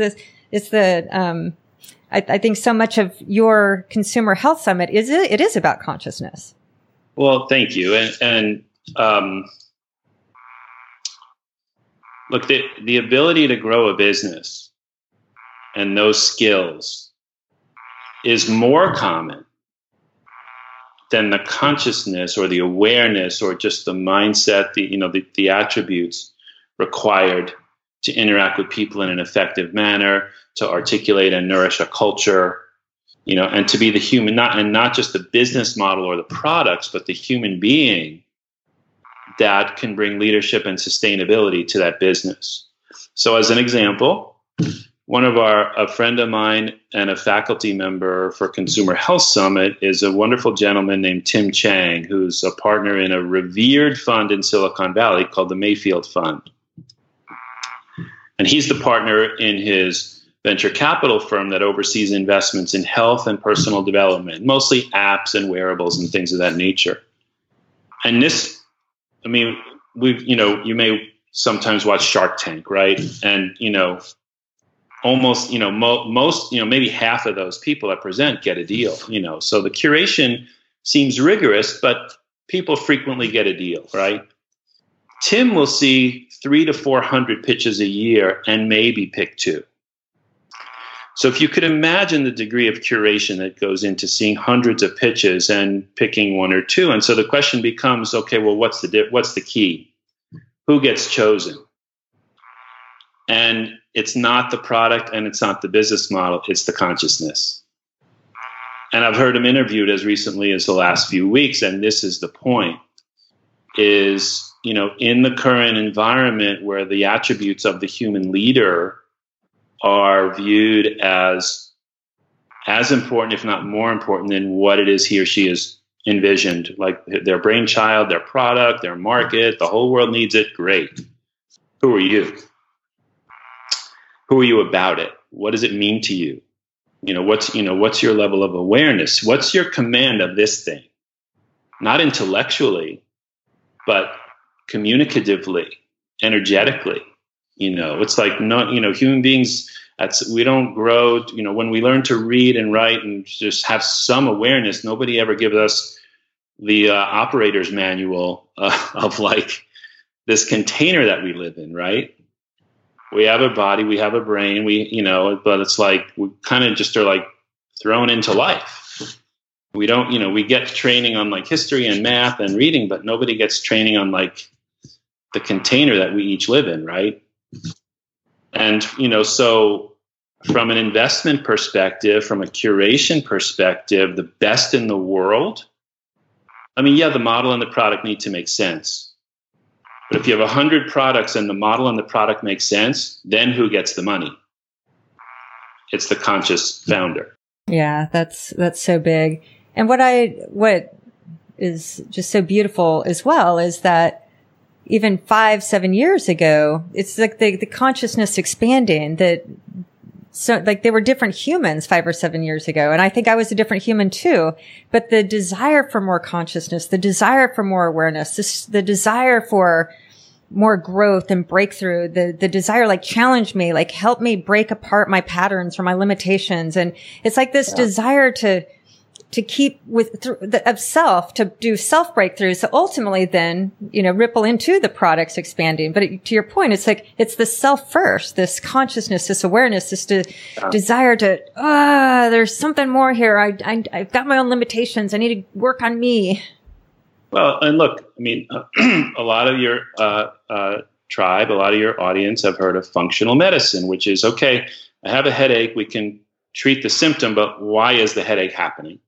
I think so much of your consumer health summit it is about consciousness. Well, thank you. And look, the ability to grow a business and those skills is more common than the consciousness or the awareness or just the mindset, the attributes required to interact with people in an effective manner, to articulate and nourish a culture, and to be the human, not just the business model or the products, but the human being that can bring leadership and sustainability to that business. So as an example, a friend of mine and a faculty member for Consumer Health Summit is a wonderful gentleman named Tim Chang, who's a partner in a revered fund in Silicon Valley called the Mayfield Fund. And he's the partner in his venture capital firm that oversees investments in health and personal development, mostly apps and wearables and things of that nature. And you may sometimes watch Shark Tank, right? And, almost, most, maybe half of those people that present get a deal, so the curation seems rigorous, but people frequently get a deal, right? Tim will see 300 to 400 pitches a year and maybe pick 2. So if you could imagine the degree of curation that goes into seeing hundreds of pitches and picking 1 or 2. And so the question becomes, okay, well, what's the key? Who gets chosen? And it's not the product and it's not the business model, it's the consciousness. And I've heard him interviewed as recently as the last few weeks, and this is the point, is, in the current environment where the attributes of the human leader are viewed as important, if not more important, than what it is he or she is envisioned, like their brainchild, their product, their market, the whole world needs it, great. Who are you? Who are you about it? What does it mean to you? What's your level of awareness? What's your command of this thing? Not intellectually, but communicatively, energetically. It's like human beings. We don't grow. When we learn to read and write and just have some awareness, nobody ever gives us the operator's manual of like this container that we live in, right? We have a body, we have a brain, but it's like we kind of just are like thrown into life. We don't, we get training on like history and math and reading, but nobody gets training on like the container that we each live in, right? And, so from an investment perspective, from a curation perspective, the best in the world, I mean, yeah, the model and the product need to make sense. But if you have 100 products and the model and the product make sense, then who gets the money? It's the conscious founder. Yeah, that's so big. And what is just so beautiful as well is that even 5-7 years ago, it's like the consciousness expanding, that so like they were different humans 5 or 7 years ago. And I think I was a different human too, but the desire for more consciousness, the desire for more awareness, the desire for more growth and breakthrough, the desire, like, challenge me, like, help me break apart my patterns or my limitations. And it's like this desire to keep of self, to do self breakthroughs. So ultimately then, ripple into the products expanding. But to your point, it's like, it's the self first, this consciousness, this awareness, this desire to, there's something more here. I've got my own limitations. I need to work on me. Well, and look, I mean, a lot of your tribe, a lot of your audience have heard of functional medicine, which is, okay, I have a headache. We can treat the symptom, but why is the headache happening?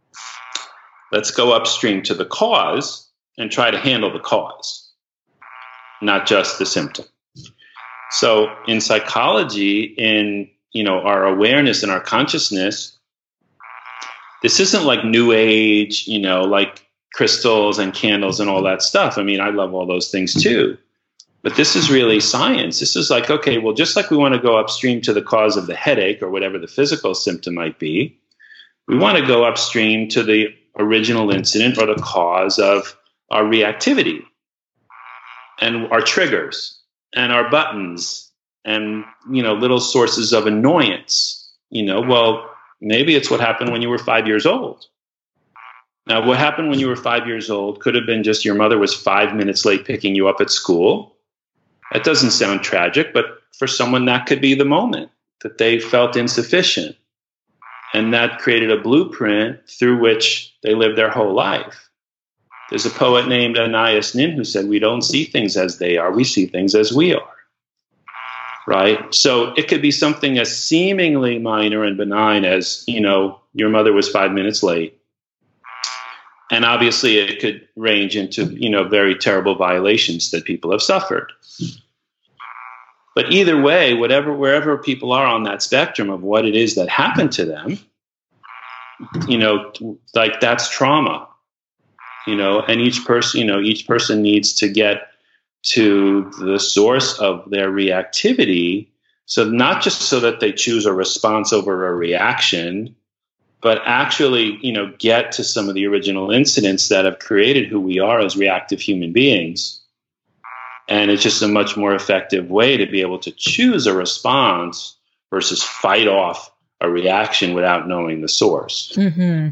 Let's go upstream to the cause and try to handle the cause, not just the symptom. So in psychology, in, our awareness and our consciousness, this isn't like new age, like crystals and candles and all that stuff. I mean, I love all those things too. But this is really science. This is like, okay, well, just like we want to go upstream to the cause of the headache or whatever the physical symptom might be, we want to go upstream to the original incident or the cause of our reactivity and our triggers and our buttons and, little sources of annoyance. Well, maybe it's what happened when you were 5 years old. Now, what happened when you were 5 years old could have been just your mother was 5 minutes late picking you up at school. That doesn't sound tragic, but for someone that could be the moment that they felt insufficient. And that created a blueprint through which they lived their whole life. There's a poet named Anais Nin who said, we don't see things as they are, we see things as we are. Right? So it could be something as seemingly minor and benign as, your mother was 5 minutes late. And obviously it could range into, very terrible violations that people have suffered. But either way, wherever people are on that spectrum of what it is that happened to them, like that's trauma, and each person needs to get to the source of their reactivity. So not just so that they choose a response over a reaction, but actually, get to some of the original incidents that have created who we are as reactive human beings. And it's just a much more effective way to be able to choose a response versus fight off a reaction without knowing the source. Mm-hmm.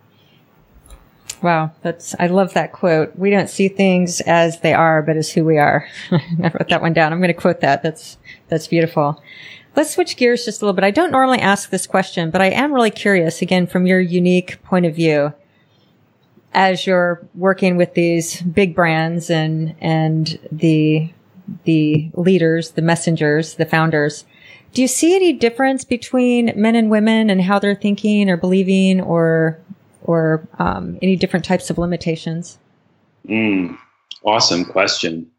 Wow. I love that quote. We don't see things as they are, but as who we are. I wrote that one down. I'm going to quote that. That's beautiful. Let's switch gears just a little bit. I don't normally ask this question, but I am really curious, again, from your unique point of view, as you're working with these big brands and the leaders, the messengers, the founders, do you see any difference between men and women and how they're thinking or believing or any different types of limitations? Awesome question.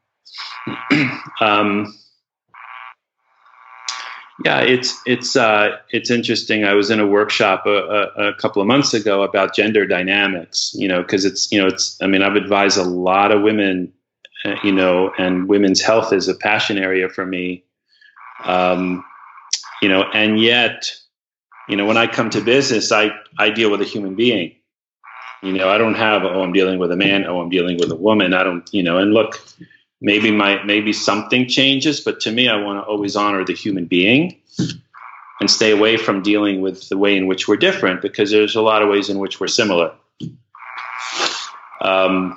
Yeah, it's interesting. I was in a workshop a couple of months ago about gender dynamics, because I've advised a lot of women, and women's health is a passion area for me. And yet, when I come to business, I deal with a human being. I don't have, I'm dealing with a man, I'm dealing with a woman. I don't, and look, maybe something changes, but to me, I want to always honor the human being and stay away from dealing with the way in which we're different, because there's a lot of ways in which we're similar. And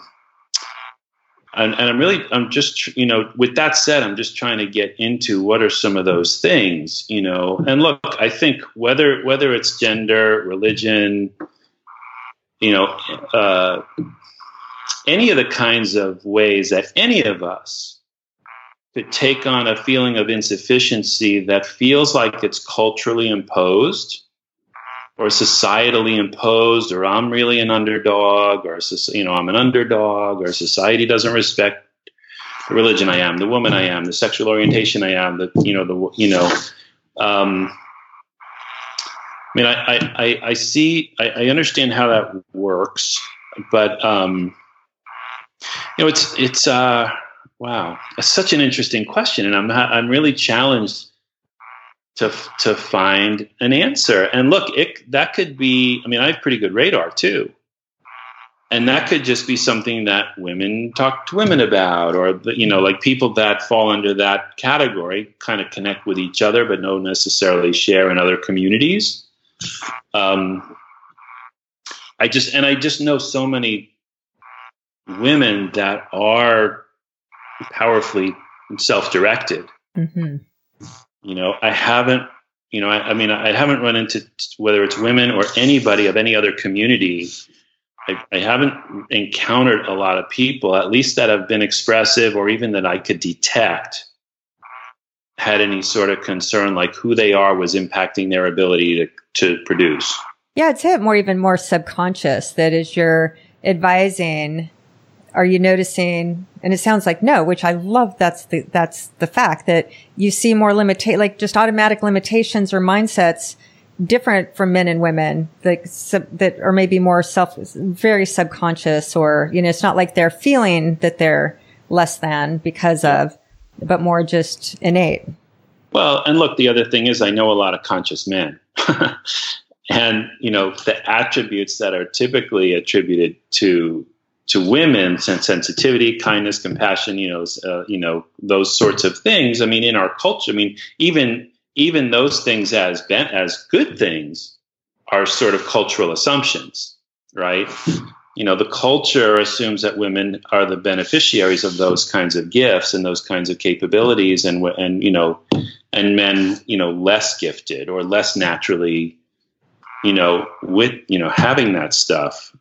I'm just, with that said, I'm just trying to get into what are some of those things, and look, I think whether it's gender, religion, any of the kinds of ways that any of us could take on a feeling of insufficiency that feels like it's culturally imposed or societally imposed, or I'm really an underdog, or I'm an underdog, or society doesn't respect the religion I am, the woman I am, the sexual orientation I am, I understand how that works, but it's wow, it's such an interesting question, and I'm really challenged to find an answer. And look, that could be, I have pretty good radar too. And that could just be something that women talk to women about, or, like people that fall under that category kind of connect with each other, but don't necessarily share in other communities. I just know so many women that are powerfully self-directed. Mm-hmm. I haven't run into, whether it's women or anybody of any other community, I haven't encountered a lot of people, at least that have been expressive, or even that I could detect, had any sort of concern like who they are was impacting their ability to produce. Yeah, it's even more subconscious. That as you're advising, are you noticing? And it sounds like no, which I love. That's the fact that you see more like just automatic limitations or mindsets different from men and women, that are maybe more very subconscious, or, it's not like they're feeling that they're less than because of, but more just innate. Well, and look, the other thing is I know a lot of conscious men and, the attributes that are typically attributed to women, sensitivity, kindness, compassion, those sorts of things. In our culture, even those things as good things are sort of cultural assumptions, right? The culture assumes that women are the beneficiaries of those kinds of gifts and those kinds of capabilities, and men, less gifted or less naturally, with, having that stuff.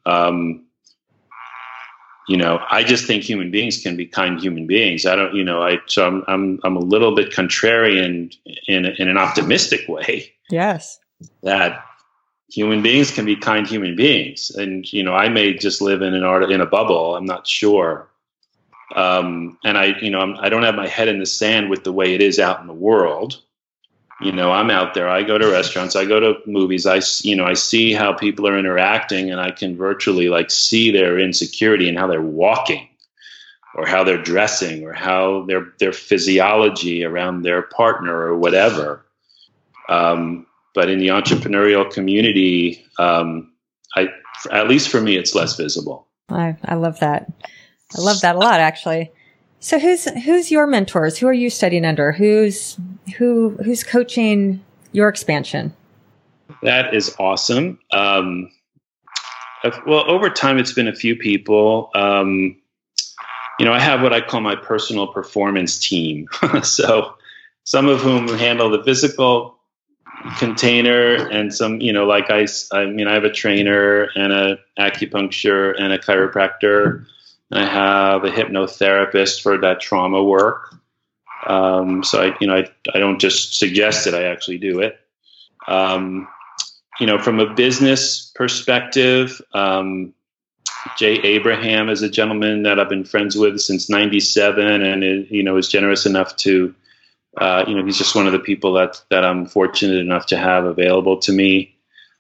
I just think human beings can be kind human beings. I don't, so I'm a little bit contrarian in an optimistic way. Yes. That human beings can be kind human beings. And, I may just live in a bubble. I'm not sure. And I don't have my head in the sand with the way it is out in the world. I'm out there, I go to restaurants, I go to movies, I see how people are interacting, and I can virtually see their insecurity and how they're walking, or how they're dressing, or how their physiology around their partner or whatever. But in the entrepreneurial community, at least for me, it's less visible. I love that. I love that a lot, actually. So who's your mentors? Who are you studying under? Who's coaching your expansion? That is awesome. Well, over time, it's been a few people. I have what I call my personal performance team. So some of whom handle the physical container, and some, I have a trainer and a acupuncture and a chiropractor. I have a hypnotherapist for that trauma work. So I don't just suggest it, I actually do it. From a business perspective, Jay Abraham is a gentleman that I've been friends with since '97, and is generous enough to, he's just one of the people that I'm fortunate enough to have available to me.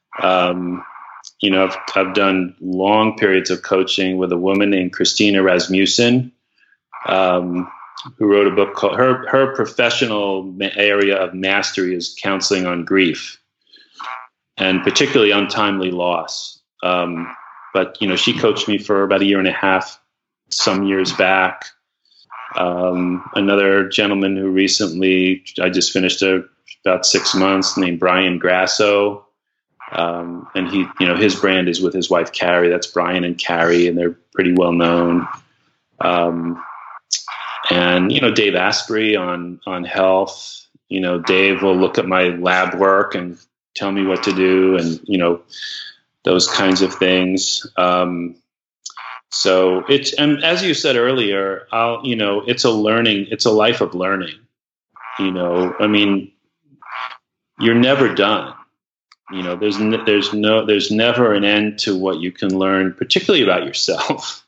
I've done long periods of coaching with a woman named Christina Rasmussen, who wrote a book called, her professional area of mastery is counseling on grief, and particularly untimely loss. But she coached me for about a year and a half, some years back. Another gentleman who recently, I just finished about 6 months, named Brian Grasso. And he, his brand is with his wife, Carrie. That's Brian and Carrie, and they're pretty well known. And, Dave Asprey on health. Dave will look at my lab work and tell me what to do. And, those kinds of things. So it's, and as you said earlier, it's a life of learning. I mean, you're never done. There's never an end to what you can learn, particularly about yourself.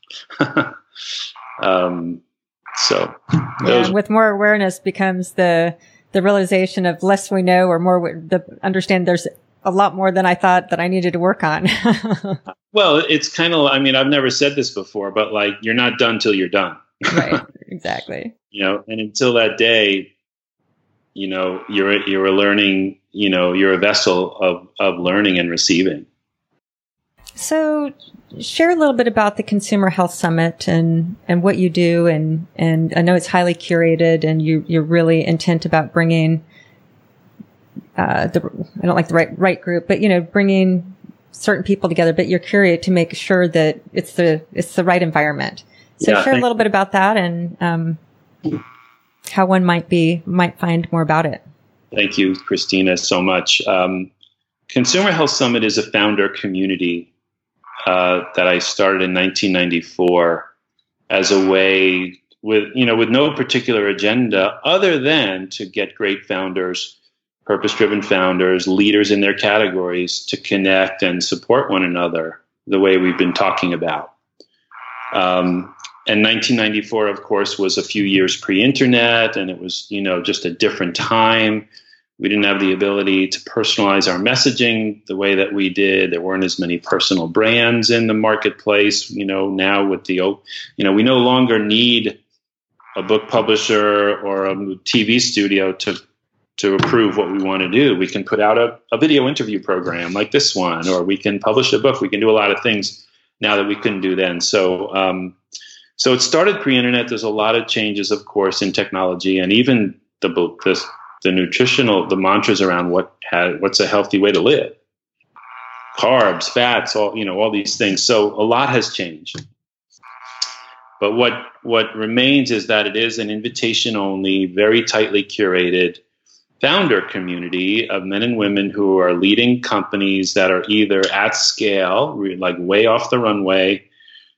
With more awareness becomes the realization of less we know, or more understand there's a lot more than I thought that I needed to work on. Well, it's kind of, I mean, I've never said this before, but like, you're not done till you're done. Right. Exactly. And until that day, you're a learning, you're a vessel of learning and receiving. So share a little bit about the Consumer Health Summit and what you do. And I know it's highly curated, and you're really intent about bringing, I don't like the right group, but, bringing certain people together, but you're curious to make sure that it's the right environment. So share a little bit about that and, how one might find more about it. Thank you, Christina, so much. Consumer Health Summit is a founder community that I started in 1994 as a way with no particular agenda other than to get great founders, purpose-driven founders, leaders in their categories to connect and support one another the way we've been talking about. And 1994, of course, was a few years pre-internet, and it was, just a different time. We didn't have the ability to personalize our messaging the way that we did. There weren't as many personal brands in the marketplace. Now with we no longer need a book publisher or a TV studio to approve what we want to do. We can put out a video interview program like this one, or we can publish a book. We can do a lot of things now that we couldn't do then. So it started pre-internet. There's a lot of changes, of course, in technology, and even the mantras around what's a healthy way to live, carbs, fats, all these things. So a lot has changed. But what remains is that it is an invitation-only, very tightly curated founder community of men and women who are leading companies that are either at scale, like way off the runway,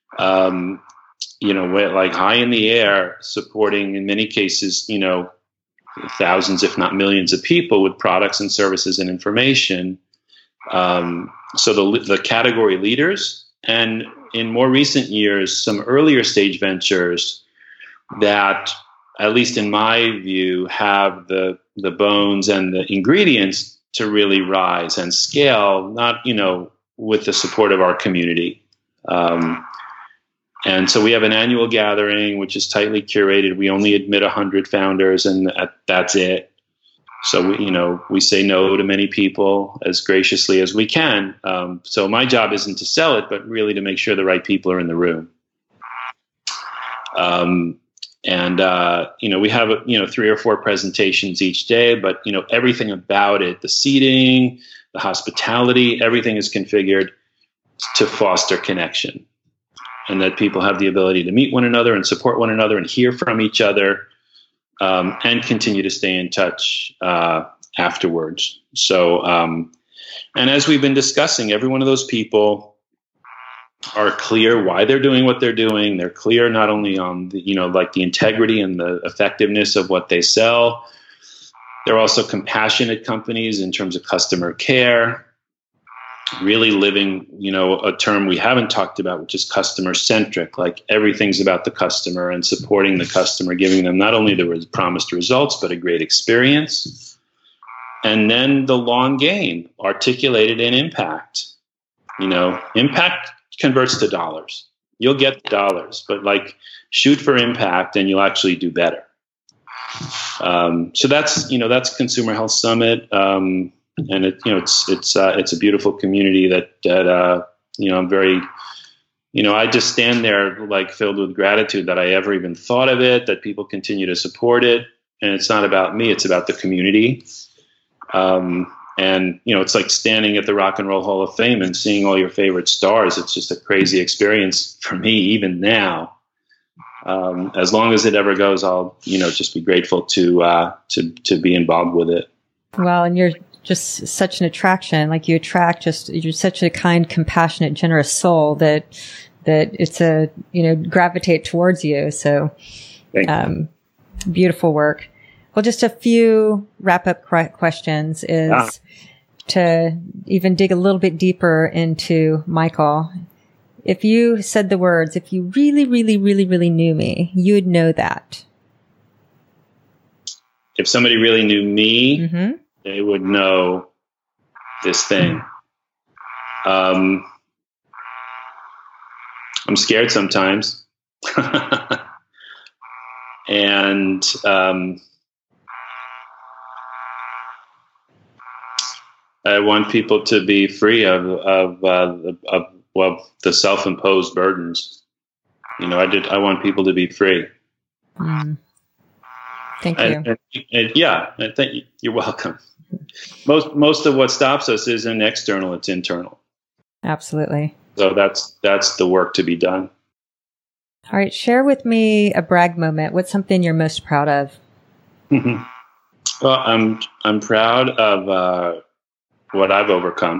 like high in the air, supporting in many cases, thousands, if not millions of people with products and services and information. So the category leaders, and in more recent years, some earlier stage ventures that, at least in my view, have the bones and the ingredients to really rise and scale, not, with the support of our community. And so we have an annual gathering, which is tightly curated. We only admit 100 founders, and that's it. So we say no to many people as graciously as we can. So my job isn't to sell it, but really to make sure the right people are in the room. We have 3 or 4 presentations each day, but everything about it, the seating, the hospitality, everything is configured to foster connection. And that people have the ability to meet one another and support one another and hear from each other, and continue to stay in touch afterwards. So, and as we've been discussing, every one of those people are clear why they're doing what they're doing. They're clear not only on the integrity and the effectiveness of what they sell. They're also compassionate companies in terms of customer care. Really living, a term we haven't talked about, which is customer centric, like everything's about the customer and supporting the customer, giving them not only the promised results, but a great experience. And then the long game articulated in impact. Impact converts to dollars. You'll get dollars, but shoot for impact and you'll actually do better. So that's Consumer Health Summit. And it's a beautiful community that I'm very, I just stand there filled with gratitude that I ever even thought of it, that people continue to support it. And it's not about me, it's about the community. It's like standing at the Rock and Roll Hall of Fame and seeing all your favorite stars. It's just a crazy experience for me, even now. As long as it ever goes, I'll, just be grateful to be involved with it. Well, and you're just such an attraction. Like you attract you're such a kind, compassionate, generous soul that it's gravitate towards you. So, beautiful work. Well, just a few wrap up questions is to even dig a little bit deeper into Michael. If you said the words, if you really, really, really, really knew me, you would know that. If somebody really knew me, they would know this thing. I'm scared sometimes. And I want people to be free of the self-imposed burdens. I want people to be free. Thank you. You're welcome. Most of what stops us isn't external; it's internal. Absolutely. So that's the work to be done. All right, share with me a brag moment. What's something you're most proud of? Well, I'm proud of what I've overcome.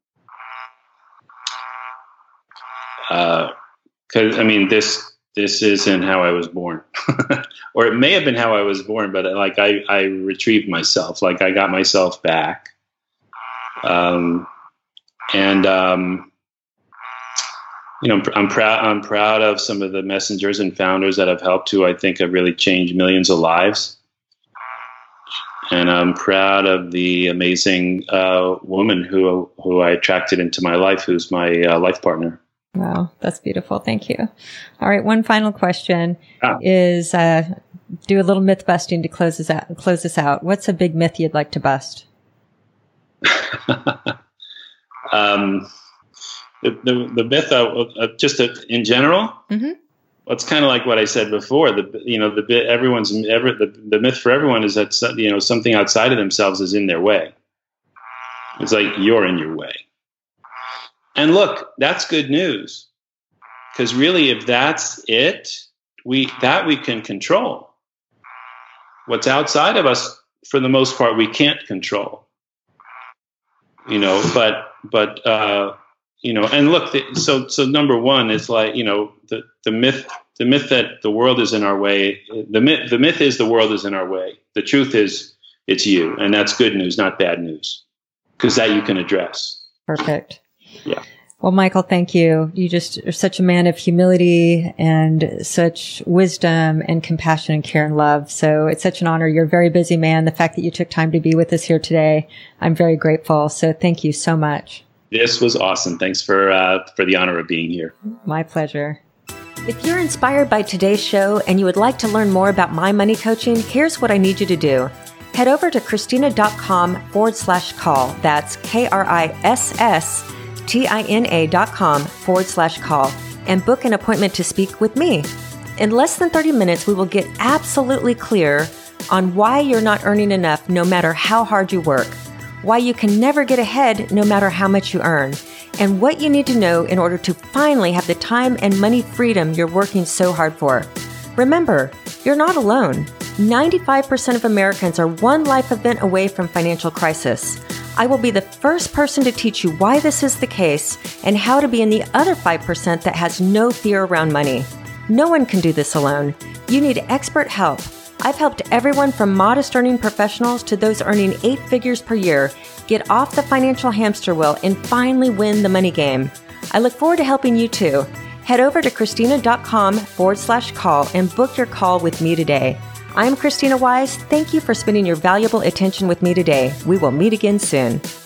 Because this isn't how I was born, or it may have been how I was born, but I retrieved myself, like I got myself back. I'm proud of some of the messengers and founders that I've helped, who I think have really changed millions of lives. And I'm proud of the amazing woman who I attracted into my life, who's my life partner. Wow, that's beautiful. Thank you. All right, one final question is do a little myth busting to close this out. What's a big myth you'd like to bust? The myth, in general. Well, it's kind of like what I said before. The myth for everyone is that something outside of themselves is in their way. It's like you're in your way. And look, that's good news, because really, if that's it, we can control. What's outside of us, for the most part, we can't control. But and look, so number one is like, the myth that the world is in our way. The myth is the world is in our way. The truth is it's you, and that's good news, not bad news, because that you can address. Perfect. Yeah. Well, Michael, thank you. You just are such a man of humility and such wisdom and compassion and care and love. So it's such an honor. You're a very busy man. The fact that you took time to be with us here today, I'm very grateful. So thank you so much. This was awesome. Thanks for the honor of being here. My pleasure. If you're inspired by today's show and you would like to learn more about my money coaching, here's what I need you to do. Head over to Christina.com/call. That's KRISSTINA.com/call and book an appointment to speak with me. In less than 30 minutes, we will get absolutely clear on why you're not earning enough no matter how hard you work, why you can never get ahead no matter how much you earn, and what you need to know in order to finally have the time and money freedom you're working so hard for. Remember, you're not alone. 95% of Americans are one life event away from financial crisis. I will be the first person to teach you why this is the case and how to be in the other 5% that has no fear around money. No one can do this alone. You need expert help. I've helped everyone from modest earning professionals to those earning 8 figures per year get off the financial hamster wheel and finally win the money game. I look forward to helping you too. Head over to Christina.com/call and book your call with me today. I'm Christina Wise. Thank you for spending your valuable attention with me today. We will meet again soon.